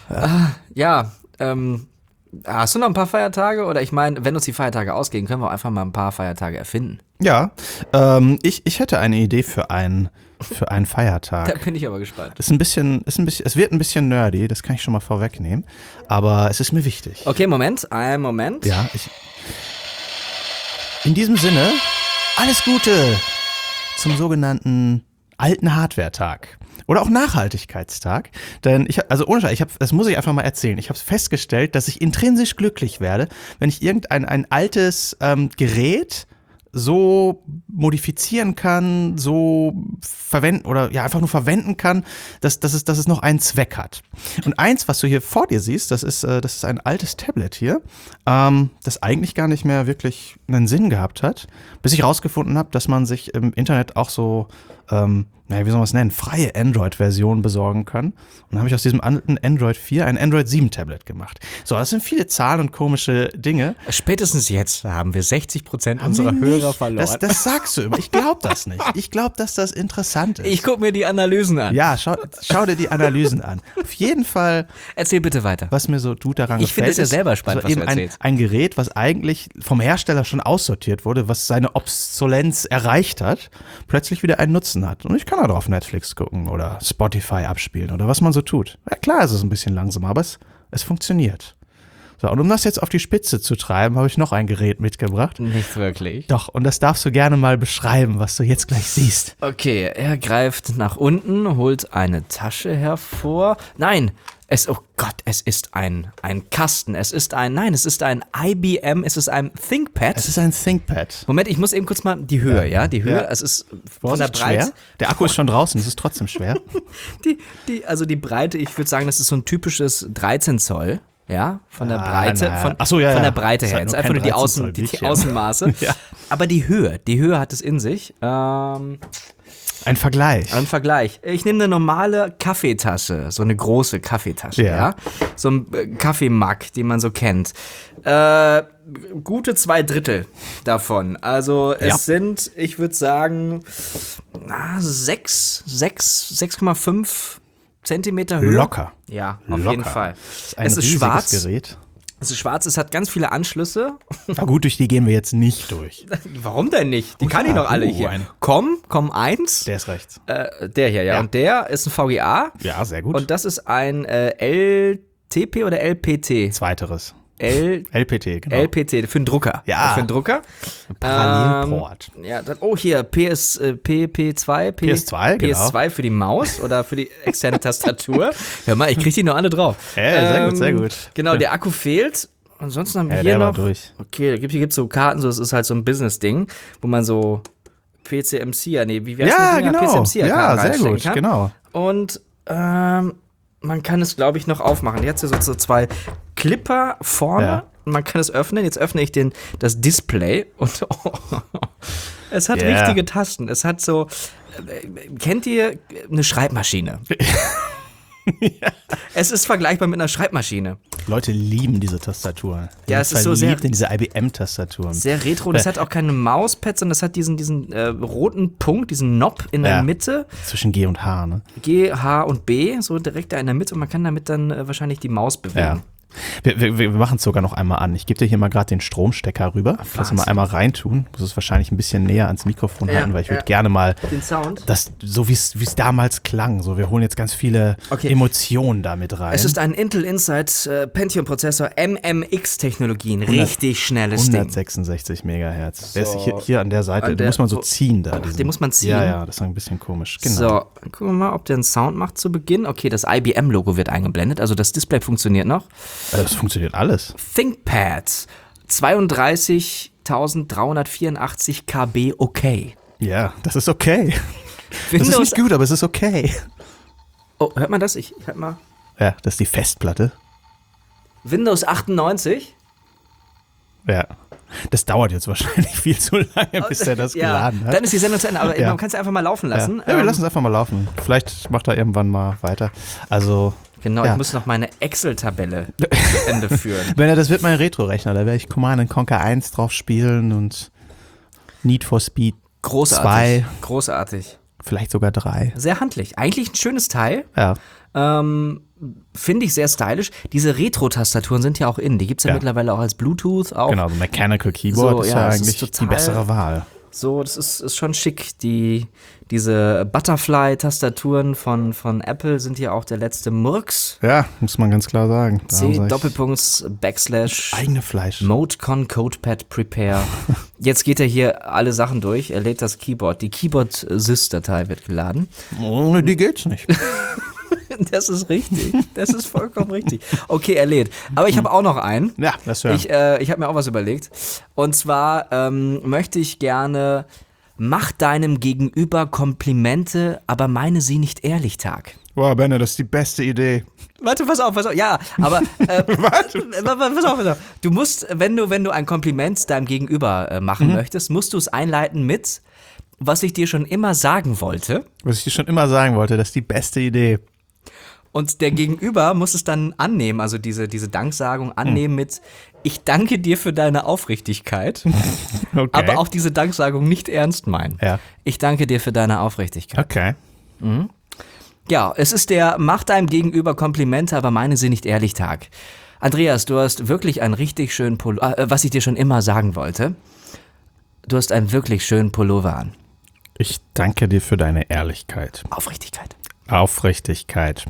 Ja. Hast du noch ein paar Feiertage? Oder ich meine, wenn uns die Feiertage ausgehen, können wir auch einfach mal ein paar Feiertage erfinden. Ja, ich hätte eine Idee für einen Feiertag. Da bin ich aber gespannt. Es wird ein bisschen nerdy, das kann ich schon mal vorwegnehmen, aber es ist mir wichtig. Okay, einen Moment. Ja, in diesem Sinne, alles Gute zum sogenannten alten Hardware-Tag. Oder auch Nachhaltigkeitstag. Denn das muss ich einfach mal erzählen. Ich habe festgestellt, dass ich intrinsisch glücklich werde, wenn ich ein altes Gerät so modifizieren kann, so verwenden oder ja einfach nur verwenden kann, dass es noch einen Zweck hat. Und eins, was du hier vor dir siehst, das ist ein altes Tablet hier, das eigentlich gar nicht mehr wirklich einen Sinn gehabt hat, bis ich rausgefunden habe, dass man sich im Internet auch so wie soll man es nennen, freie Android-Version besorgen kann. Und dann habe ich aus diesem alten Android 4 ein Android 7 Tablet gemacht. So, das sind viele Zahlen und komische Dinge. Spätestens jetzt haben wir 60% unserer Hörer verloren. Das sagst du immer. Ich glaube das nicht. Ich glaube, dass das interessant ist. Ich gucke mir die Analysen an. Ja, schau dir die Analysen an. Auf jeden Fall. Erzähl bitte weiter. Was mir so daran gefällt, ich finde es ja selber spannend, was du erzählst. Ein Gerät, was eigentlich vom Hersteller schon aussortiert wurde, was seine Obsolenz erreicht hat, plötzlich wieder einen Nutzen vergessen hat. Und ich kann da drauf Netflix gucken oder Spotify abspielen oder was man so tut. Ja, klar ist es ein bisschen langsamer, aber es funktioniert. So, und um das jetzt auf die Spitze zu treiben, habe ich noch ein Gerät mitgebracht. Nicht wirklich. Doch, und das darfst du gerne mal beschreiben, was du jetzt gleich siehst. Okay, er greift nach unten, holt eine Tasche hervor. Nein, oh Gott, es ist ein Kasten. Es ist ein IBM, es ist ein ThinkPad. Es ist ein ThinkPad. Moment, ich muss eben kurz mal die Höhe, ja? Die Höhe, es ist von der Breite. Schwer. Der Akku ist schon draußen, es ist trotzdem schwer. Die Breite, ich würde sagen, das ist so ein typisches 13 Zoll. Ja, von der Breite, von der Breite her. Jetzt Jetzt einfach nur die Außenmaße. Ja. Aber die Höhe hat es in sich. Ein Vergleich. Ein Vergleich. Ich nehme eine normale Kaffeetasse, so eine große Kaffeetasche, ja. So ein Kaffeemug, den man so kennt. Gute 2/3 davon. Also es sind, ich würde sagen, 6,5 Zentimeter Höhe. Locker. Ja, auf jeden Fall. Es ist schwarz. Gerät. Es ist schwarz, es hat ganz viele Anschlüsse. Na gut, durch die gehen wir jetzt nicht durch. Warum denn nicht? Die kann ich noch alle hier. Komm 1. Der ist rechts. Der hier, ja. Und der ist ein VGA. Ja, sehr gut. Und das ist ein LTP oder LPT? Zweiteres. LPT, genau. LPT, für einen Drucker. Ja. Für einen Drucker. Parallelport. Hier, PP2. PS2, genau. PS2 für die Maus oder für die externe Tastatur. Hör mal, ich krieg die noch alle drauf. Sehr gut. Genau, der Akku fehlt. Ansonsten haben wir hier der noch. war durch. Okay, hier gibt's so Karten, so, das ist halt so ein Business-Ding, wo man so PCMC, wie heißt das? Genau. PCMC Ja, sehr gut, kann. genau. Und man kann es, glaube ich, noch aufmachen. Jetzt hier so 2 Clipper vorne. Ja. Und man kann es öffnen. Jetzt öffne ich das Display und es hat richtige Tasten. Es hat so, kennt ihr eine Schreibmaschine? Ja. Es ist vergleichbar mit einer Schreibmaschine. Leute lieben diese Tastaturen. Ja, es ist so sehr in diese IBM-Tastaturen. Sehr retro. Und es hat auch keine Mauspad, sondern es hat diesen roten Punkt, diesen Knob in der Mitte. Zwischen G und H, ne? G, H und B, so direkt da in der Mitte. Und man kann damit dann wahrscheinlich die Maus bewegen. Ja. Wir machen es sogar noch einmal an. Ich gebe dir hier mal gerade den Stromstecker rüber. Lass mal einmal reintun. Muss es wahrscheinlich ein bisschen näher ans Mikrofon halten, weil ich würde gerne mal den Sound. So wie es damals klang. So, wir holen jetzt ganz viele Emotionen damit rein. Es ist ein Intel Insight Pentium-Prozessor, MMX-Technologien. Richtig schnelles Ding. 166 Megahertz. Der ist hier an der Seite, den muss man so ziehen da. Den muss man ziehen? Ja, das ist ein bisschen komisch. Genau. So, gucken wir mal, ob der einen Sound macht zu Beginn. Okay, das IBM-Logo wird eingeblendet, also das Display funktioniert noch. Das funktioniert alles. ThinkPad, 32.384 KB okay. Ja, das ist okay. Das ist nicht gut, aber es ist okay. Oh, hört man das? Hört mal. Ja, das ist die Festplatte. Windows 98. Ja. Das dauert jetzt wahrscheinlich viel zu lange, bis er das geladen hat. Dann ist die Sendung zu Ende, aber man kann es einfach mal laufen lassen. Ja, wir lassen es einfach mal laufen. Vielleicht macht er irgendwann mal weiter. Also. Genau, ich muss noch meine Excel-Tabelle zu Ende führen. Das wird mein Retro-Rechner, da werde ich Command & Conquer 1 drauf spielen und Need for Speed 2. Großartig. Vielleicht sogar 3. Sehr handlich. Eigentlich ein schönes Teil. Ja. Finde ich sehr stylisch. Diese Retro-Tastaturen sind ja auch in. Die gibt es ja mittlerweile auch als Bluetooth. Auch. Genau, so Mechanical Keyboard ist ja eigentlich die bessere Wahl. So, das ist schon schick. Diese Butterfly-Tastaturen von Apple sind ja auch der letzte Murks. Ja, muss man ganz klar sagen. C-Doppelpunkt / eigene Fleisch. Modecon CodePad Prepare. Jetzt geht er hier alle Sachen durch. Er lädt das Keyboard. Die Keyboard-Sys-Datei wird geladen. Ohne die geht's nicht. Das ist richtig. Das ist vollkommen richtig. Okay, er lädt. Aber ich habe auch noch einen. Ja, das hören. Ich habe mir auch was überlegt. Und zwar möchte ich gerne Mach deinem Gegenüber Komplimente, aber meine sie nicht ehrlich Tag. Boah, Benne, das ist die beste Idee. Warte, pass auf. Ja, aber pass auf. Du musst, wenn du ein Kompliment deinem Gegenüber machen möchtest, musst du es einleiten mit, was ich dir schon immer sagen wollte. Was ich dir schon immer sagen wollte, das ist die beste Idee. Und der Gegenüber muss es dann annehmen, also diese Danksagung annehmen mit, ich danke dir für deine Aufrichtigkeit, aber auch diese Danksagung nicht ernst meinen. Ja. Ich danke dir für deine Aufrichtigkeit. Okay. Mhm. Ja, es ist der Mach deinem Gegenüber Komplimente, aber meine sie nicht ehrlich Tag. Andreas, du hast wirklich einen richtig schönen Pullover, was ich dir schon immer sagen wollte, du hast einen wirklich schönen Pullover an. Ich danke dir für deine Ehrlichkeit. Aufrichtigkeit. Aufrichtigkeit.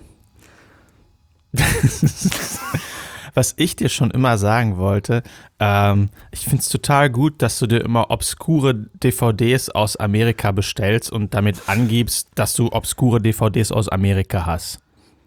Was ich dir schon immer sagen wollte, ich finde es total gut, dass du dir immer obskure DVDs aus Amerika bestellst und damit angibst, dass du obskure DVDs aus Amerika hast.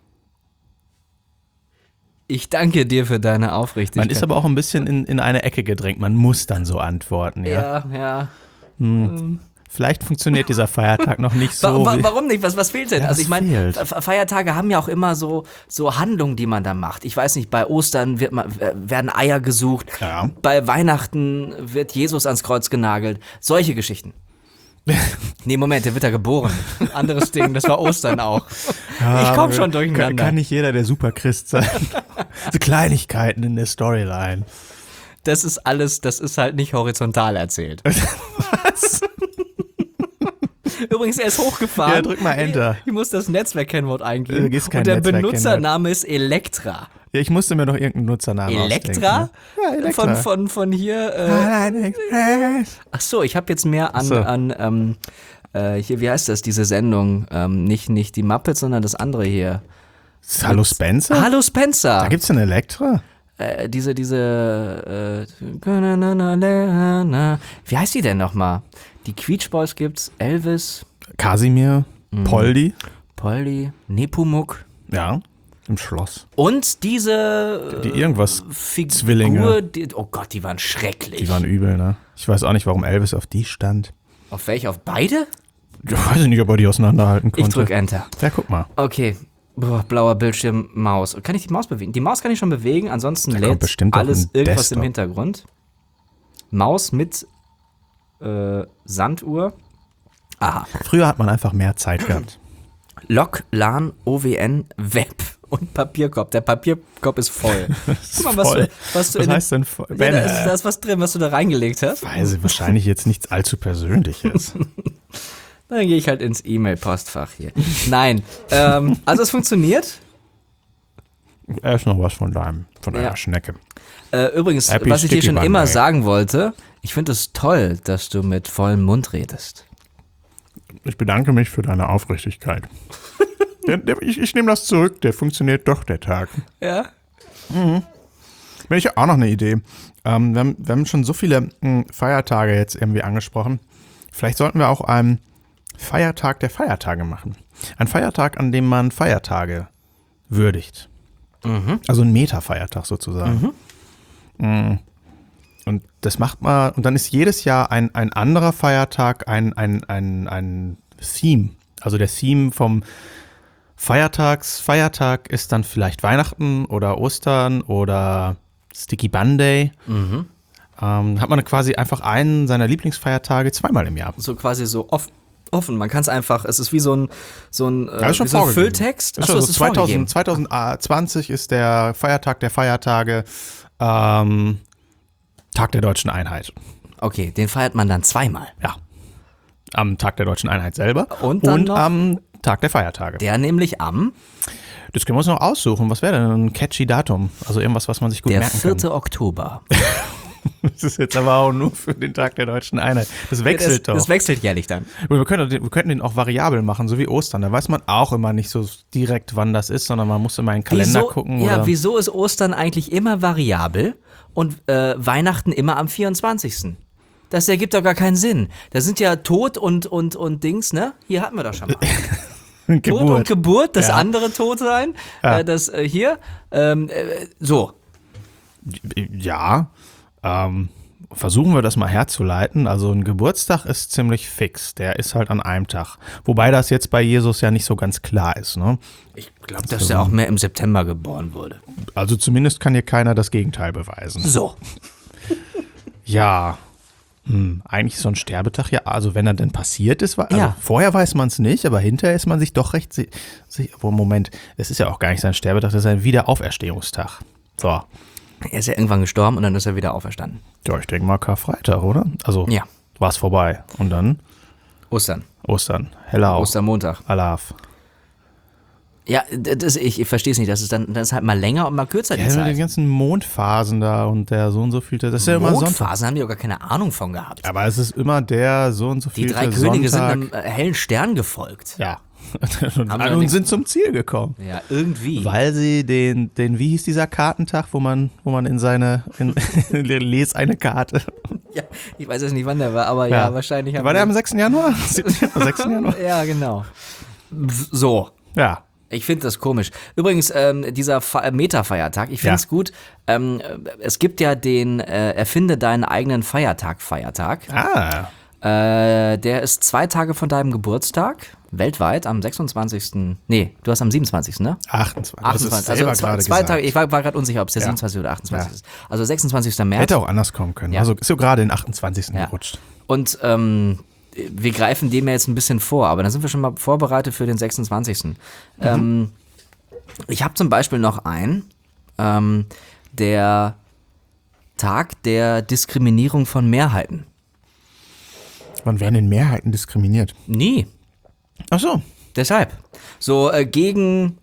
Ich danke dir für deine Aufrichtigkeit. Man ist aber auch ein bisschen in eine Ecke gedrängt. Man muss dann so antworten. Ja. Vielleicht funktioniert dieser Feiertag noch nicht so. Warum nicht? Was fehlt denn? Ja, Also ich meine, fehlt. Feiertage haben ja auch immer so Handlungen, die man da macht. Ich weiß nicht, bei Ostern werden Eier gesucht. Ja. Bei Weihnachten wird Jesus ans Kreuz genagelt. Solche Geschichten. Nee, Moment, der wird da geboren. Anderes Ding, das war Ostern auch. Ich komme schon durcheinander. Kann nicht jeder der Superchrist sein. So Kleinigkeiten in der Storyline. Das ist halt nicht horizontal erzählt. Was? Übrigens, er ist hochgefahren. Ja, drück mal Enter. Ich muss das Netzwerkkennwort eingeben. Du gehst kein Und der Netzwerkkennwort. Benutzername ist Elektra. Ja, ich musste mir noch irgendeinen Nutzernamen Elektra? ausdenken. Ja, Elektra. Von hier. Express. Ach so, ich habe jetzt mehr an hier, wie heißt das, diese Sendung? Nicht die Muppets, sondern das andere hier. Hallo Spencer? Hallo Spencer. Da gibt's einen Elektra? Diese, wie heißt die denn nochmal? Die Quietsch Boys gibt's, Elvis, Kasimir, Poldi. Nepomuk. Ja, im Schloss. Und diese Die irgendwas Figur, Zwillinge. oh Gott, die waren schrecklich. Die waren übel, ne? Ich weiß auch nicht, warum Elvis auf die stand. Auf welche? Auf beide? Ich weiß nicht, ob er die auseinanderhalten konnte. Ich drück Enter. Ja, guck mal. Okay. Blauer Bildschirm, Maus. Kann ich die Maus bewegen? Die Maus kann ich schon bewegen, ansonsten Da kommt lädt bestimmt auch alles ein irgendwas Desktop. im Hintergrund. Maus mit Sanduhr. Aha. Früher hat man einfach mehr Zeit gehabt. Log, LAN, OWN, Web und Papierkorb. Der Papierkorb ist voll. Guck mal, Voll. was heißt denn voll? Ja, da ist was drin, was du da reingelegt hast. Weiß ich, wahrscheinlich jetzt nichts allzu Persönliches. Dann gehe ich halt ins E-Mail-Postfach hier. Nein. Also es funktioniert. Er ist noch was von deiner Ja. Schnecke. Übrigens, Happy was ich dir schon Sticky immer Bun, ey. sagen wollte, ich finde es toll, dass du mit vollem Mund redest. Ich bedanke mich für deine Aufrichtigkeit. Ich nehme das zurück, der funktioniert doch, der Tag. Ja? Wenn ich auch noch eine Idee. Wir haben schon so viele Feiertage jetzt irgendwie angesprochen. Vielleicht sollten wir auch einen Feiertag der Feiertage machen. Ein Feiertag, an dem man Feiertage würdigt. Also ein Meta-Feiertag sozusagen. Und das macht man, und dann ist jedes Jahr ein anderer Feiertag ein Theme. Also der Theme vom Feiertag ist dann vielleicht Weihnachten oder Ostern oder Sticky Bun Day. Hat man quasi einfach einen seiner Lieblingsfeiertage zweimal im Jahr. So quasi so offen. Man kann es einfach, es ist wie so ein ist schon wie so ein vorgegeben. Fülltext. Achso, es ist vorgegeben. 2020 ist der Feiertag der Feiertage Tag der Deutschen Einheit. Okay, den feiert man dann zweimal. Ja. Am Tag der Deutschen Einheit selber Und dann noch? am Tag der Feiertage. Der nämlich am Das können wir uns noch aussuchen. Was wäre denn ein catchy Datum? Also irgendwas, was man sich gut der merken 4. kann. Oktober. Das ist jetzt aber auch nur für den Tag der Deutschen Einheit. Das wechselt doch. Das wechselt jährlich dann. Wir könnten den auch variabel machen, so wie Ostern. Da weiß man auch immer nicht so direkt, wann das ist, sondern man muss immer in den Kalender gucken. Oder? Wieso ist Ostern eigentlich immer variabel und Weihnachten immer am 24.? Das ergibt doch gar keinen Sinn. Da sind ja Tod und Dings, ne? Hier hatten wir doch schon mal. Tod und Geburt, das Ja. andere Tod sein, Ja. das hier. So. Ja, versuchen wir das mal herzuleiten. Also ein Geburtstag ist ziemlich fix. Der ist halt an einem Tag. Wobei das jetzt bei Jesus ja nicht so ganz klar ist. Ne? Ich glaube, dass der auch mehr im September geboren wurde. Also zumindest kann hier keiner das Gegenteil beweisen. So. Ja, eigentlich so ein Sterbetag, ja, also wenn er denn passiert ist, also Ja. vorher weiß man es nicht, aber hinterher ist man sich doch recht sicher. Moment, es ist ja auch gar nicht sein Sterbetag, das ist ein Wiederauferstehungstag. So, Er ist ja irgendwann gestorben und dann ist er wieder auferstanden. ja, ich denke mal Karfreitag, oder? Also Ja. war es vorbei. Und dann Ostern. Ostern, Heller auch, Ostermontag. Alaf. Ja, ich verstehe es nicht. Das ist halt mal länger und mal kürzer die Ja, mit den Zeit. ganzen Mondphasen da und der so und so vielte. Das ist ja immer Sonntag. Mondphasen haben die auch gar keine Ahnung von gehabt. Aber es ist immer der so und so Die vielte 3 Könige sind Sonntag. einem hellen Stern gefolgt. Ja. Haben wir und nichts- sind zum Ziel gekommen. Ja, irgendwie. Weil sie den, wie hieß dieser Kartentag, wo man les eine Karte. Ja, ich weiß jetzt nicht, wann der war, aber ja wahrscheinlich haben War der wir- am 6. Januar? 6. Januar? Ja, genau. So. Ja. Ich finde das komisch. Übrigens, dieser Meta-Feiertag, ich finde es gut. Es gibt ja den Erfinde deinen eigenen Feiertag. Ah. Der ist 2 Tage von deinem Geburtstag, weltweit, am 26. Nee, du hast am 27., ne? 28. 28. Also Also gerade zwei gesagt. Tage, ich war gerade unsicher, ob es der Ja. 27. oder 28. ist. Also 26. März. Hätte auch anders kommen können. Ja. Also ist so gerade den 28. Ja. gerutscht. Und wir greifen dem ja jetzt ein bisschen vor, aber dann sind wir schon mal vorbereitet für den 26. Ich habe zum Beispiel noch einen, der Tag der Diskriminierung von Mehrheiten. Wann werden denn Mehrheiten diskriminiert? Nie. Ach so. Deshalb. So gegen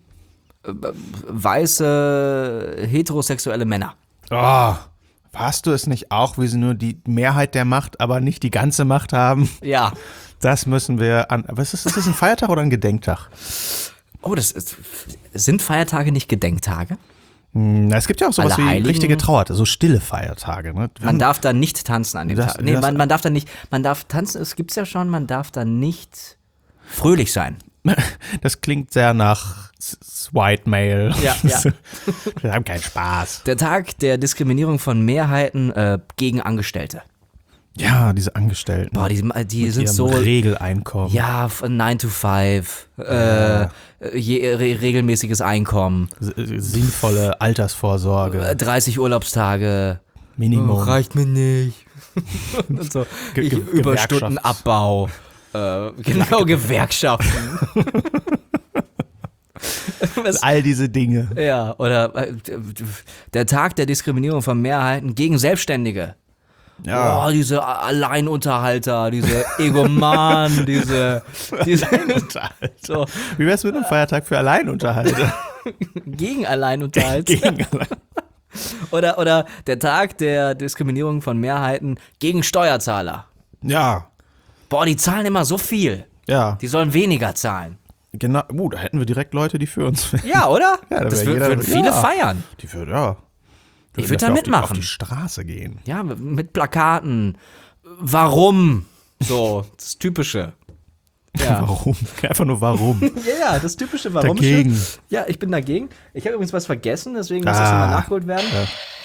weiße heterosexuelle Männer. Oh, hast du es nicht auch, wie sie nur die Mehrheit der Macht, aber nicht die ganze Macht haben? Ja. Das müssen wir an. Was ist das, ein Feiertag oder ein Gedenktag? Oh, sind Feiertage nicht Gedenktage? Na, es gibt ja auch sowas Alle wie Heiligen? richtige Trauer, so stille Feiertage. Ne? Man darf da nicht tanzen an dem Das- Tag. Nee, das- man darf da nicht, man darf tanzen, es gibt's ja schon, man darf da nicht fröhlich sein. Das klingt sehr nach White Male. Ja, ja. Wir haben keinen Spaß. Der Tag der Diskriminierung von Mehrheiten gegen Angestellte. Ja, diese Angestellten. Boah, die sind ihrem so, Regeleinkommen. ja, von 9 to 5, regelmäßiges Einkommen, Sinnvolle Altersvorsorge. 30 Urlaubstage, Minimum. reicht mir nicht. Und so, Überstundenabbau, genau, Gewerkschaften. All diese Dinge. Ja, oder der Tag der Diskriminierung von Mehrheiten gegen Selbstständige. Ja. Oh, diese Alleinunterhalter, diese Egomanen, diese so, Wie wär's mit einem Feiertag für Alleinunterhalter? gegen Alleinunterhalter. Gegen Oder der Tag der Diskriminierung von Mehrheiten gegen Steuerzahler. Ja, Boah, die zahlen immer so viel. ja. Die sollen weniger zahlen. Genau. Da hätten wir direkt Leute, die für uns wären. Ja, oder? Ja, da das wär jeder- würden viele ja. feiern. Die würden, ja. Ich würd da dafür mitmachen. Auf die Straße gehen. Ja, mit Plakaten. Warum? So, das Typische. Ja. Warum? Einfach nur warum. Ja, das typische Warum. Dagegen. Ja, ich bin dagegen. Ich habe übrigens was vergessen, deswegen muss das nochmal nachgeholt werden. Ja.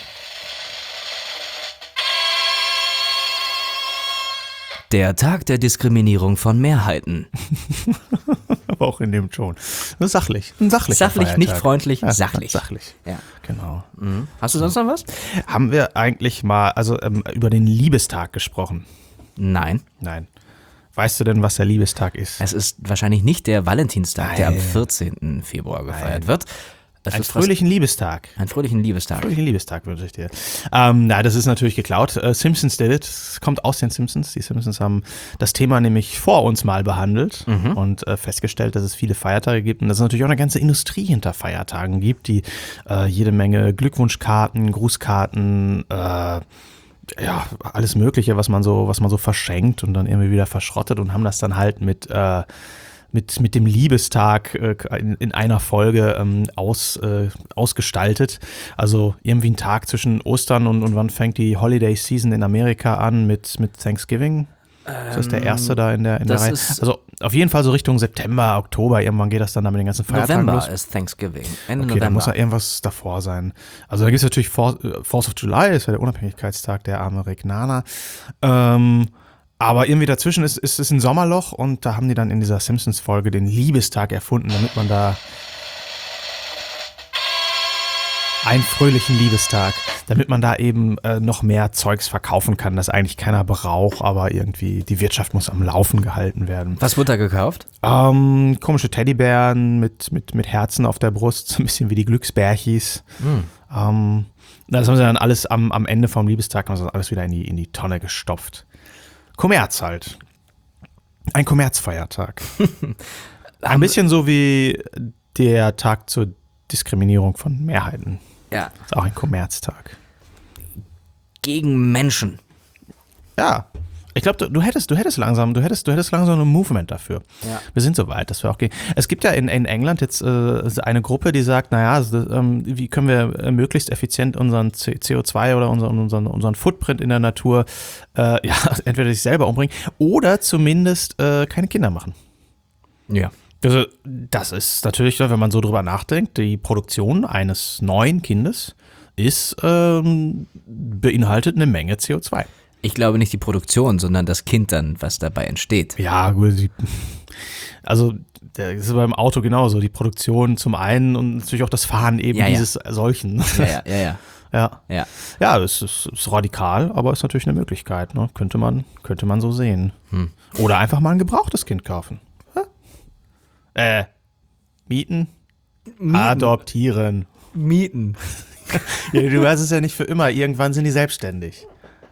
Der Tag der Diskriminierung von Mehrheiten. Aber auch in dem Ton. Nur sachlich. Ein sachlicher Sachlich, Feiertag. nicht freundlich, Ja, sachlich. Sachlich. Ja. Genau. Hast du sonst noch was? Haben wir eigentlich mal über den Liebestag gesprochen? Nein. Nein. Weißt du denn, was der Liebestag ist? Es ist wahrscheinlich nicht der Valentinstag, der am Nein. 14. Februar gefeiert wird. Es Einen ist was- fröhlichen Liebestag. einen fröhlichen Liebestag. Fröhlichen Liebestag wünsche ich dir. Na, das ist natürlich geklaut. Simpsons did it. Es kommt aus den Simpsons. Die Simpsons haben das Thema nämlich vor uns mal behandelt und festgestellt, dass es viele Feiertage gibt und dass es natürlich auch eine ganze Industrie hinter Feiertagen gibt, die jede Menge Glückwunschkarten, Grußkarten, ja, alles Mögliche, was man so verschenkt und dann irgendwie wieder verschrottet und haben das dann halt mit dem Liebestag in einer Folge ausgestaltet. Also irgendwie ein Tag zwischen Ostern und wann fängt die Holiday Season in Amerika an mit Thanksgiving? Ist das der erste da in der das Reihe? ist- Also auf jeden Fall so Richtung September, Oktober, irgendwann geht das dann da mit den ganzen Feiertagen November los. ist Thanksgiving. Ende Okay, da November. muss ja irgendwas davor sein. Also da gibt es natürlich 4th of July, ist ja der Unabhängigkeitstag der Amerikaner. Aber irgendwie dazwischen ist es ein Sommerloch und da haben die dann in dieser Simpsons-Folge den Liebestag erfunden, damit man da einen fröhlichen Liebestag, damit man da eben noch mehr Zeugs verkaufen kann, das eigentlich keiner braucht, aber irgendwie die Wirtschaft muss am Laufen gehalten werden. Was wurde da gekauft? Komische Teddybären mit Herzen auf der Brust, so ein bisschen wie die Glücksbärchis. Das haben sie dann alles am Ende vom Liebestag haben sie das alles wieder in die Tonne gestopft. Kommerz halt. Ein Kommerzfeiertag. Ein bisschen so wie der Tag zur Diskriminierung von Mehrheiten. Ja. Ist auch ein Kommerztag. Gegen Menschen. Ja. Ich glaube, du hättest langsam ein Movement dafür. Ja. Wir sind so weit, dass wir auch gehen. Es gibt ja in England jetzt eine Gruppe, die sagt, wie können wir möglichst effizient unseren CO2 oder unseren Footprint in der Natur entweder sich selber umbringen oder zumindest keine Kinder machen. Ja. Also, das ist natürlich, wenn man so drüber nachdenkt, die Produktion eines neuen Kindes beinhaltet eine Menge CO2. Ich glaube nicht die Produktion, sondern das Kind dann, was dabei entsteht. Ja, gut. Das ist beim Auto genauso. Die Produktion zum einen und natürlich auch das Fahren eben dieses solchen. Ja. Ja, es ist radikal, aber ist natürlich eine Möglichkeit. Ne? Könnte man so sehen. Oder einfach mal ein gebrauchtes Kind kaufen. Mieten? Adoptieren. Mieten. Ja, du weißt es ja nicht für immer. Irgendwann sind die selbstständig.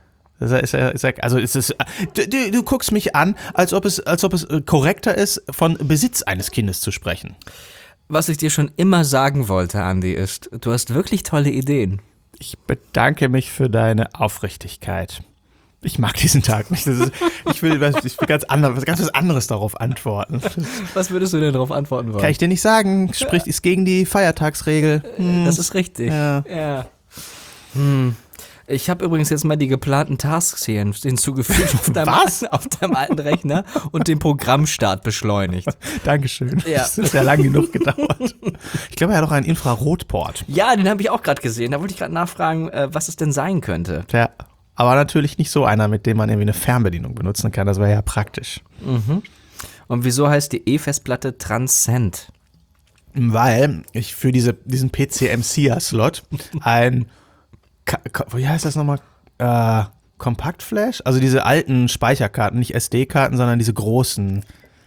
Du guckst mich an, als ob es korrekter ist, von Besitz eines Kindes zu sprechen. Was ich dir schon immer sagen wollte, Andi, ist, du hast wirklich tolle Ideen. Ich bedanke mich für deine Aufrichtigkeit. Ich mag diesen Tag nicht. Ich will ganz was anderes darauf antworten. Was würdest du denn darauf antworten wollen? Kann ich dir nicht sagen. Ist gegen die Feiertagsregel. Das ist richtig. Ja. Ich habe übrigens jetzt mal die geplanten Tasks hier hinzugefügt auf deinem alten Rechner und den Programmstart beschleunigt. Dankeschön. Ja. Das hat ja lang genug gedauert. Ich glaube, er hat auch einen Infrarotport. Ja, den habe ich auch gerade gesehen. Da wollte ich gerade nachfragen, was es denn sein könnte. Ja, aber natürlich nicht so einer, mit dem man irgendwie eine Fernbedienung benutzen kann. Das wäre ja praktisch. Und wieso heißt die E-Festplatte Transcend? Weil ich für diesen PCMCIA-Slot ein wie heißt das nochmal? Kompaktflash? Also diese alten Speicherkarten, nicht SD-Karten, sondern diese großen.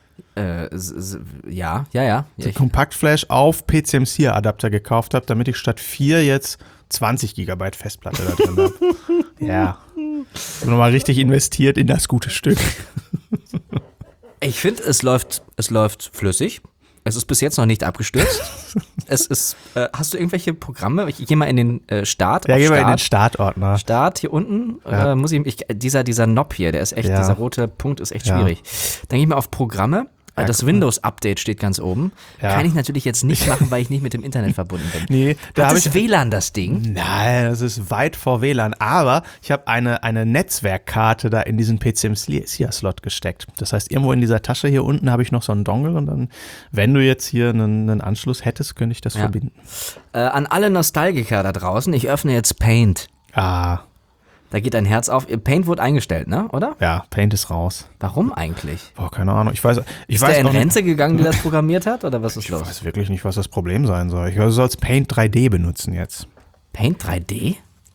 Ja. Kompaktflash auf PCMCIA-Adapter gekauft habe, damit ich statt 4 jetzt 20 GB Festplatte da drin habe. Ja. Ich habe nochmal richtig investiert in das gute Stück. Ich finde, es läuft flüssig. Es ist bis jetzt noch nicht abgestürzt. Hast du irgendwelche Programme? Ich gehe mal in den Start. Ja, geh mal in den Startordner. Start hier unten. Ja. Dieser Knob hier, der ist echt, dieser rote Punkt ist echt schwierig. Dann gehe ich mal auf Programme. Das Windows-Update steht ganz oben. Ja. Kann ich natürlich jetzt nicht machen, weil ich nicht mit dem Internet verbunden bin. Nee, Hat das WLAN, das Ding? Nein, das ist weit vor WLAN. Aber ich habe eine Netzwerkkarte da in diesen PCMCIA-Slot gesteckt. Das heißt, irgendwo in dieser Tasche hier unten habe ich noch so einen Dongle und dann, wenn du jetzt hier einen Anschluss hättest, könnte ich das verbinden. An alle Nostalgiker da draußen, ich öffne jetzt Paint. Ah. Da geht ein Herz auf. Paint wurde eingestellt, ne? Oder? Ja, Paint ist raus. Warum eigentlich? Boah, keine Ahnung. Ist der in Rente gegangen, der das programmiert hat? Oder was ist los? Ich weiß wirklich nicht, was das Problem sein soll. Ich soll Paint 3D benutzen jetzt. Paint 3D?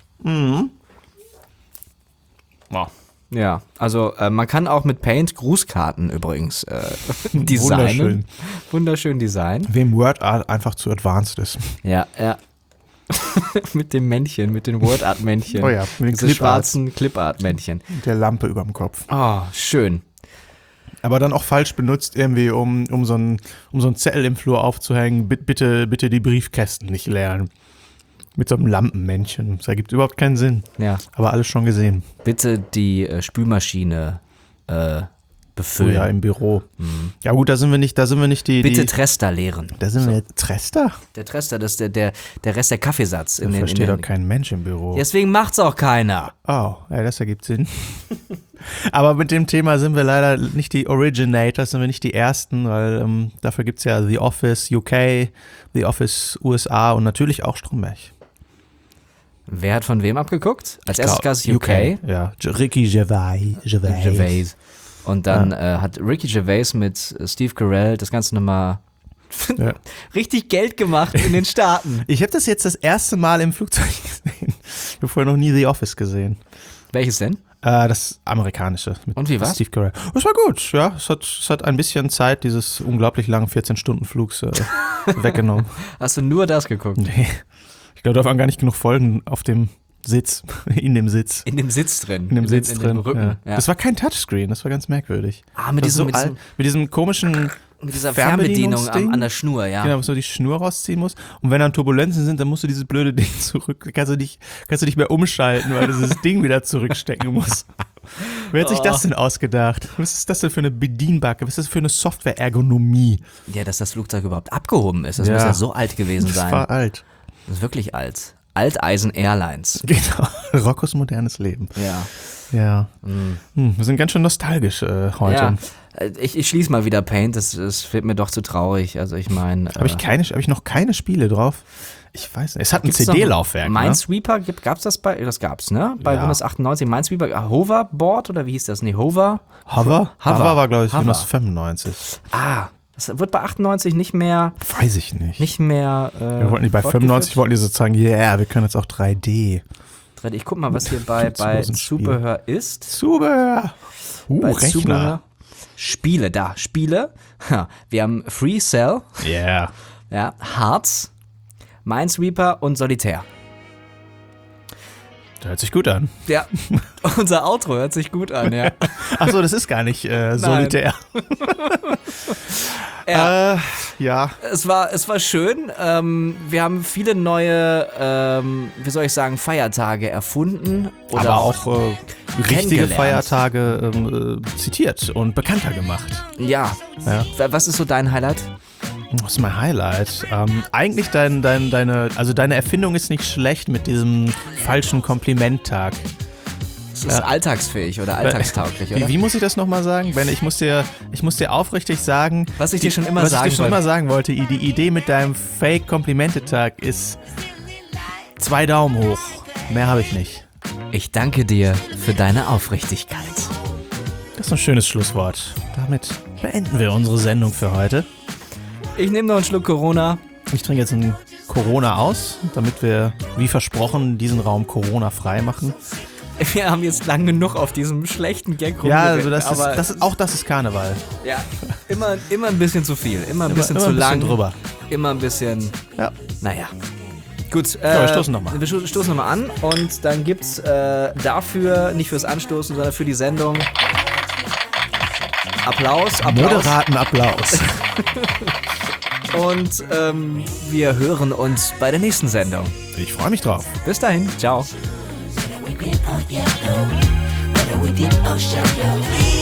Wow. Ja, also man kann auch mit Paint Grußkarten übrigens designen. Wunderschön Design. Wem WordArt einfach zu advanced ist. Ja. Mit dem Männchen, mit den WordArt-Männchen. Oh ja, mit den schwarzen Clipart-Männchen. Der Lampe überm Kopf. Oh, schön. Aber dann auch falsch benutzt irgendwie, um so einen Zettel im Flur aufzuhängen, bitte die Briefkästen nicht leeren. Mit so einem Lampenmännchen. Das ergibt überhaupt keinen Sinn. Ja. Aber alles schon gesehen. Bitte die Spülmaschine befüllen. Oh ja, im Büro. Ja gut, da sind wir nicht die... Bitte Trester leeren. Da sind wir jetzt Trester? Der Trester, das ist der Rest der Kaffeesatz. Da versteht doch kein Mensch im Büro. Deswegen macht's auch keiner. Oh, ja, das ergibt Sinn. Aber mit dem Thema sind wir leider nicht die Originators, sind wir nicht die Ersten, weil dafür gibt's ja The Office UK, The Office USA und natürlich auch Stromberg. Wer hat von wem abgeguckt? Als erstes gab es UK. Ja, Ricky Gervais. Und dann hat Ricky Gervais mit Steve Carell das Ganze nochmal richtig Geld gemacht in den Staaten. Ich habe das jetzt das erste Mal im Flugzeug gesehen. Ich habe vorher noch nie The Office gesehen. Welches denn? Das amerikanische. Und wie war's? Steve Carell. Das war gut, ja. Es hat ein bisschen Zeit dieses unglaublich langen 14-Stunden-Flugs weggenommen. Hast du nur das geguckt? Nee. Ich glaube, da waren gar nicht genug Folgen auf dem Sitz, in dem Sitz. In dem Sitz drin. In dem Sitz drin. Rücken. Ja. Das war kein Touchscreen, das war ganz merkwürdig. Mit diesem mit diesem komischen mit dieser Fernbedienung an der Schnur, ja. Genau, wo du die Schnur rausziehen musst. Und wenn dann Turbulenzen sind, dann musst du dieses blöde Ding zurück. Kannst du nicht mehr umschalten, weil du dieses Ding wieder zurückstecken musst. Wer hat sich das denn ausgedacht? Was ist das denn für eine Bedienbacke? Was ist das für eine Software-Ergonomie? Ja, dass das Flugzeug überhaupt abgehoben ist. Das muss ja so alt gewesen sein. Das war alt. Das ist wirklich alt. Alteisen Airlines. Genau. Roccos modernes Leben. Ja. Ja. Wir sind ganz schön nostalgisch heute. Ja. Ich schließe mal wieder Paint, das wird mir doch zu traurig. Also ich meine. Habe ich noch keine Spiele drauf? Ich weiß nicht. Es hat ein CD-Laufwerk. Minesweeper, gab's das bei? Das gab's, ne? Bei Windows 98. Minesweeper, Hoverboard oder wie hieß das? Nee, Hover war, glaube ich, Windows 95. Das wird bei 98 nicht mehr. Weiß ich nicht. Nicht mehr. Wir wollten bei 95 wollten die sozusagen, wir können jetzt auch 3D. Ich guck mal, was hier bei Zubehör ist. Zubehör. Rechner. Zubehör. Spiele. Wir haben Free Cell. Yeah. Ja, Hearts, Minesweeper und Solitär. Das hört sich gut an. Ja, unser Outro hört sich gut an, ja. Achso, das ist gar nicht Solitär. Ja. Es war schön. Wir haben viele neue, Feiertage erfunden. Oder aber auch richtige Feiertage zitiert und bekannter gemacht. Ja. Was ist so dein Highlight? Was ist mein Highlight? Eigentlich deine Erfindung ist nicht schlecht mit diesem falschen Komplimenttag. Das ist alltagsfähig oder alltagstauglich, oder? Wie muss ich das nochmal sagen? Ben, ich muss dir aufrichtig sagen, was ich dir schon immer sagen wollte, die Idee mit deinem Fake-Komplimente-Tag ist 2 Daumen hoch. Mehr habe ich nicht. Ich danke dir für deine Aufrichtigkeit. Das ist ein schönes Schlusswort. Damit beenden wir unsere Sendung für heute. Ich nehme noch einen Schluck Corona. Ich trinke jetzt einen Corona aus, damit wir, wie versprochen, diesen Raum Corona-frei machen. Wir haben jetzt lang genug auf diesem schlechten Gag rumgeritten. Ja, also das ist Karneval. Ja, immer ein bisschen zu viel, immer ein bisschen zu lang. Drüber. Immer ein bisschen, naja. Gut, wir stoßen nochmal. Wir stoßen nochmal an und dann gibt's dafür, nicht fürs Anstoßen, sondern für die Sendung Applaus. Moderaten Applaus. Und wir hören uns bei der nächsten Sendung. Ich freue mich drauf. Bis dahin, ciao. We